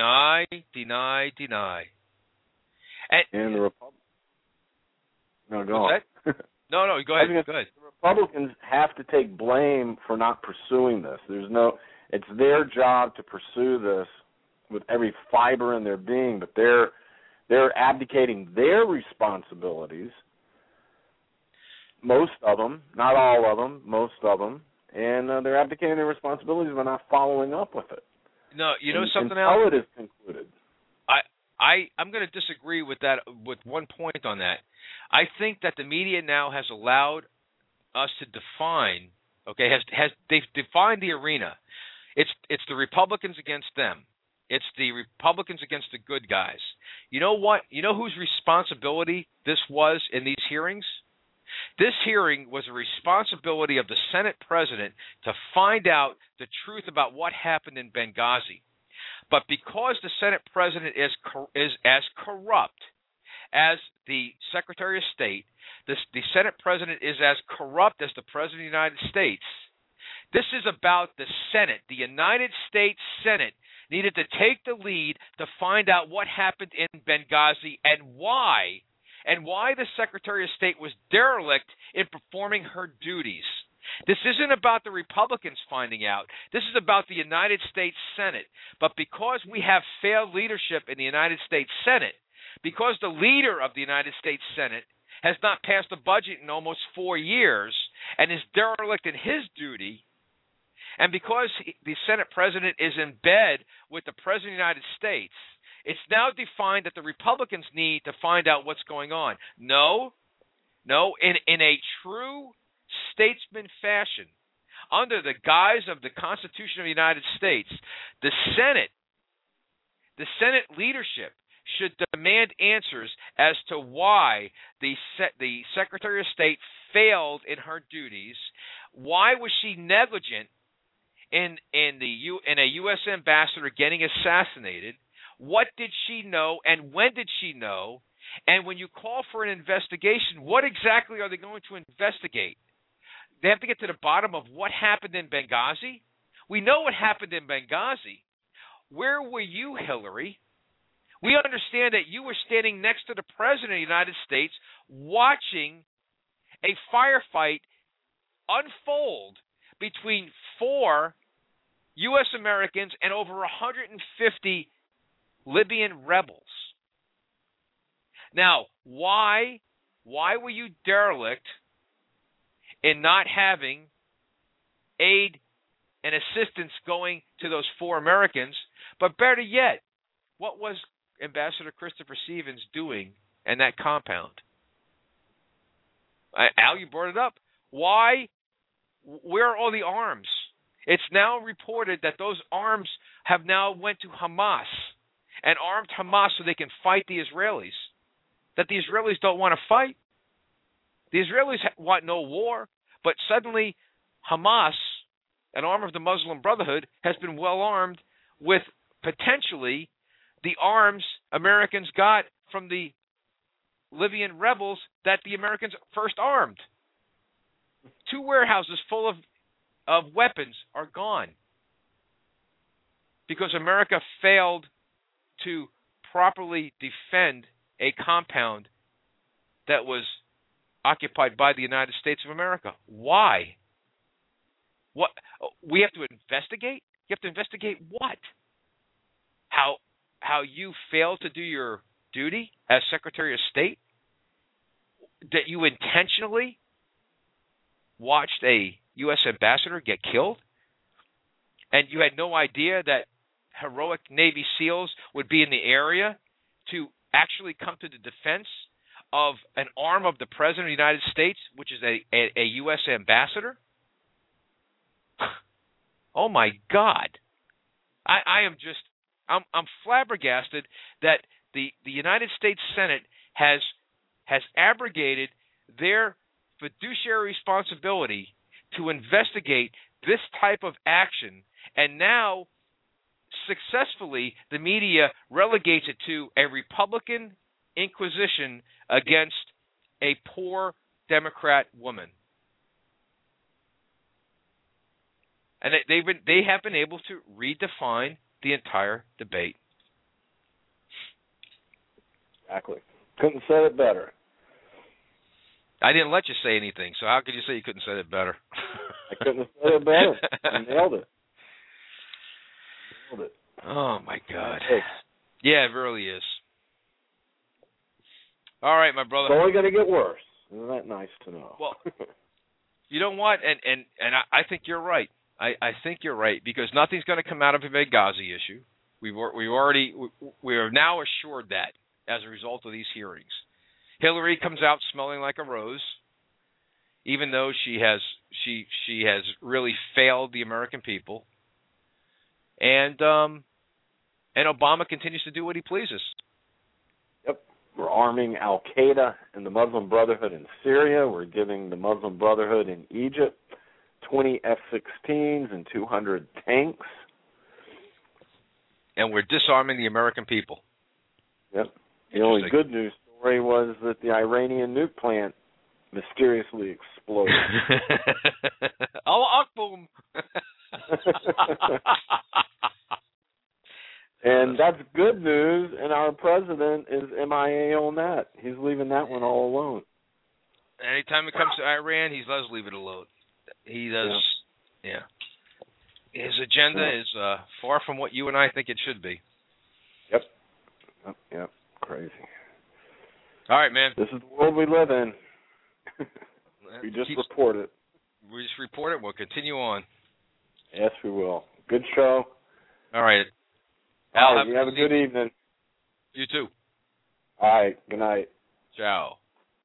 And the Republicans... No, go on. No, go ahead. Go ahead. The Republicans have to take blame for not pursuing this. It's their job to pursue this with every fiber in their being, but they're abdicating their responsibilities, most of them, not all of them, most of them, and they're abdicating their responsibilities by not following up with it. No, something else? Until it is concluded. I'm going to disagree with that, with one point on that. I think that the media now has allowed us to define, they've defined the arena. It's the Republicans against them. It's the Republicans against the good guys. You know what? You know whose responsibility this was in these hearings? This hearing was a responsibility of the Senate president to find out the truth about what happened in Benghazi. But because the Senate president is as corrupt as the Secretary of State, the Senate President is as corrupt as the President of the United States. This is about the Senate. The United States Senate needed to take the lead to find out what happened in Benghazi and why the Secretary of State was derelict in performing her duties. This isn't about the Republicans finding out. This is about the United States Senate. But because we have failed leadership in the United States Senate, because the leader of the United States Senate has not passed a budget in almost 4 years and is derelict in his duty, and because the Senate President is in bed with the President of the United States, it's now defined that the Republicans need to find out what's going on. No, in a true statesman fashion, under the guise of the Constitution of the United States, the Senate leadership should demand answers as to why the Secretary of State failed in her duties. Why was she negligent in a U.S. ambassador getting assassinated? What did she know, and when did she know? And when you call for an investigation, what exactly are they going to investigate? They have to get to the bottom of what happened in Benghazi. We know what happened in Benghazi. Where were you, Hillary? We understand that you were standing next to the President of the United States watching a firefight unfold between 4 U.S. Americans and over 150 Libyan rebels. Now, why were you derelict in not having aid and assistance going to those 4 Americans? But better yet, what was Ambassador Christopher Stevens doing in that compound? Al, you brought it up. Why? Where are all the arms? It's now reported that those arms have now went to Hamas and armed Hamas so they can fight the Israelis. That the Israelis don't want to fight. The Israelis want no war, but suddenly Hamas, an arm of the Muslim Brotherhood, has been well armed with potentially the arms Americans got from the Libyan rebels that the Americans first armed. 2 warehouses full of weapons are gone because America failed to properly defend a compound that was occupied by the United States of America. Why? What? We have to investigate? You have to investigate what? How you failed to do your duty as Secretary of State? That you intentionally watched a U.S. ambassador get killed? And you had no idea that heroic Navy SEALs would be in the area to actually come to the defense of an arm of the President of the United States, which is a U.S. ambassador? Oh, my God. I'm flabbergasted that the United States Senate has abrogated their fiduciary responsibility to investigate this type of action, and now successfully the media relegates it to a Republican inquisition against a poor Democrat woman. And they have been able to redefine the entire debate. Exactly. Couldn't have said it better. I didn't let you say anything, so how could you say you couldn't say it better? I couldn't have said it better. You nailed it. Oh, my God. Yeah, it really is. All right, my brother. It's only going to get worse. Isn't that nice to know? Well, you know what? And I think you're right. I think you're right, because nothing's going to come out of the Benghazi issue. We are now assured that as a result of these hearings. Hillary comes out smelling like a rose, even though she has really failed the American people. And Obama continues to do what he pleases. Yep. We're arming Al-Qaeda and the Muslim Brotherhood in Syria. We're giving the Muslim Brotherhood in Egypt 20 F-16s and 200 tanks. And we're disarming the American people. Yep. The only good news story was that the Iranian nuke plant mysteriously exploded. Allah Akbar. And that's good news, and our president is MIA on that. He's leaving that one all alone. Anytime it comes to Iran, he does leave it alone. He does, yeah. His agenda is far from what you and I think it should be. Yep. Crazy. All right, man. This is the world we live in. We just report it. We just report it. We'll continue on. Yes, we will. Good show. All right. Al, you have a good evening. You too. All right. Good night. Ciao.